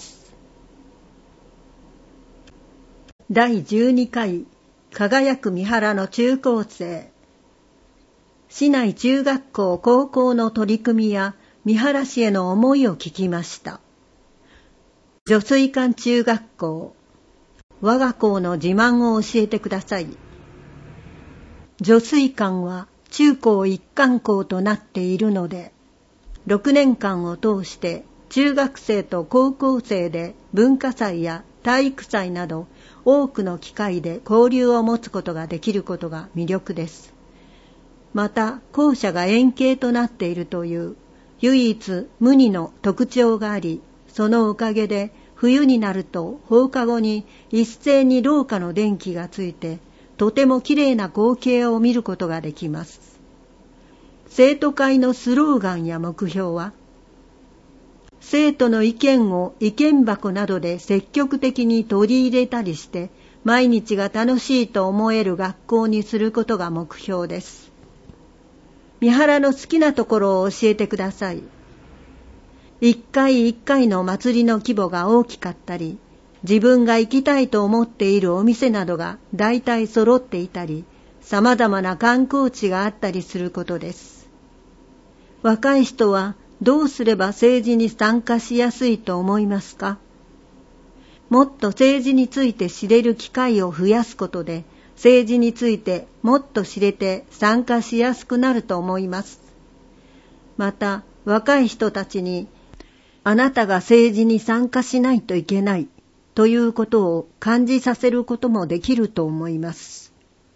第12回輝く三原の中高生。市内中学校高校の取り組みや三原市への思いを聞きました。女水館中学校。我が校の自慢を教えてください。女水館は中高一貫校となっているので、6年間を通して中学生と高校生で文化祭や体育祭など多くの機会で交流を持つことができることが魅力です。また校舎が円形となっているという唯一無二の特徴があり、そのおかげで冬になると放課後に一斉に廊下の電気がついて、とてもきれいな光景を見ることができます。生徒会のスローガンや目標は、生徒の意見を意見箱などで積極的に取り入れたりして、毎日が楽しいと思える学校にすることが目標です。三原の好きなところを教えてください。一回一回の祭りの規模が大きかったり、自分が行きたいと思っているお店などが大体揃っていたり、様々な観光地があったりすることです。若い人はどうすれば政治に参加しやすいと思いますか？もっと政治について知れる機会を増やすことで、政治についてもっと知れて参加しやすくなると思います。また、若い人たちに、あなたが政治に参加しないといけないということを感じさせることもできると思います。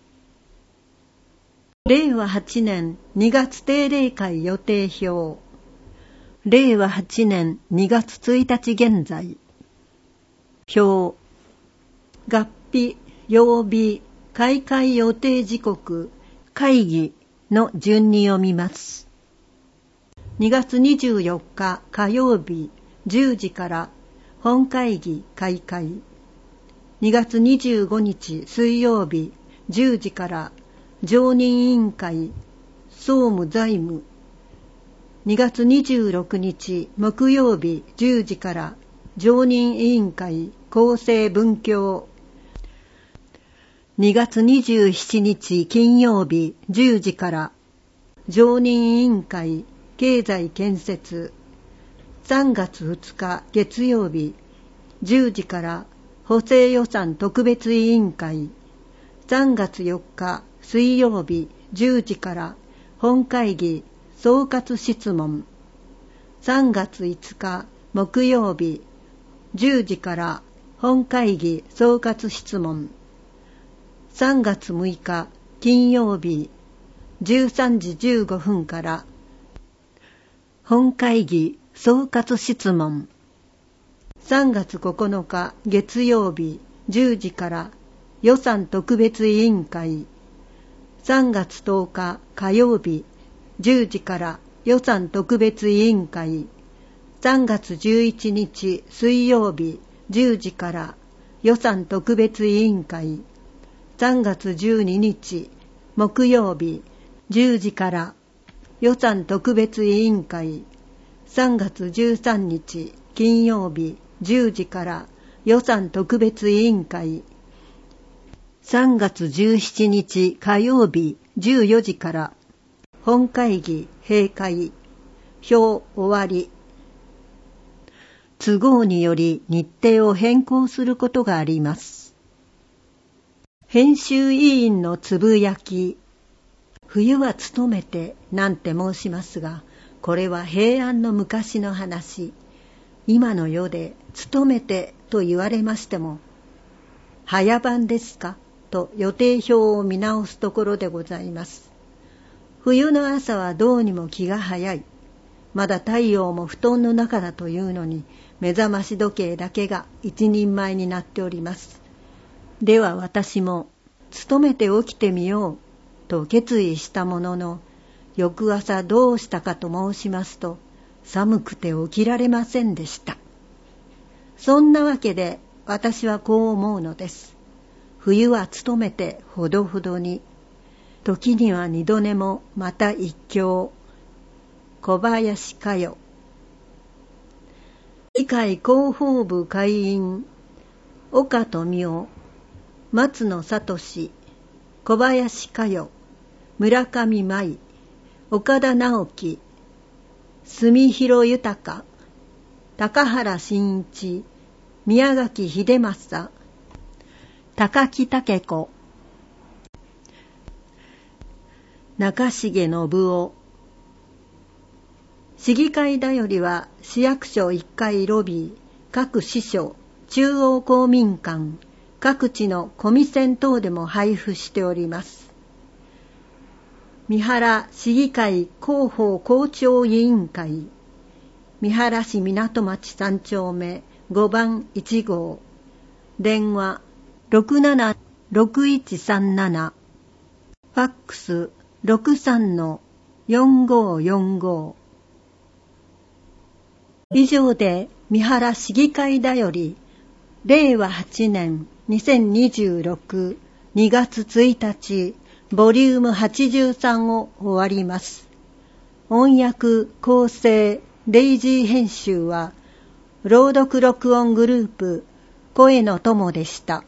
令和8年2月定例会予定表。令和8年2月1日現在。表。合否、曜日、開会予定時刻、会議の順に読みます。2月24日火曜日10時から本会議開会。2月25日水曜日10時から常任委員会総務財務。2月26日木曜日10時から常任委員会厚生文教。2月27日金曜日10時から常任委員会経済建設。3月2日月曜日10時から補正予算特別委員会。3月4日水曜日10時から本会議総括質問。3月5日木曜日10時から本会議総括質問。3月6日金曜日13時15分から本会議総括質問。3月9日月曜日10時から予算特別委員会。3月10日火曜日10時から予算特別委員会。3月11日水曜日10時から予算特別委員会。3月12日木曜日10時から予算特別委員会。3月13日金曜日10時から予算特別委員会。3月17日火曜日14時から本会議閉会。表終わり。都合により日程を変更することがあります。編集委員のつぶやき。冬は勤めてなんて申しますが、これは平安の昔の話。今の世で勤めてと言われましても、早番ですかと予定表を見直すところでございます。冬の朝はどうにも気が早い。まだ太陽も布団の中だというのに、 目覚まし時計だけが一人前になっております。では私も努めて起きてみようと決意したものの、翌朝どうしたかと申しますと、寒くて起きられませんでした。そんなわけで私はこう思うのです。冬は努めてほどほどに、時には二度寝もまた一興。小林佳代。議会広報部会員、岡富夫、松野聡、小林佳代、村上舞、岡田直樹、住広豊、高原真一、宮垣秀正、高木武子、中重信夫。市議会だよりは市役所1階ロビー、各支所、中央公民館、各地のコミセン等でも配布しております。三原市議会広報校長委員会、三原市港町3丁目5番1号、電話 67-6137、ファックス 63-4545。以上で三原市議会だより令和8年2026 2月1日ボリューム83を終わります。音訳構成デイジー編集は朗読録音グループ声の友でした。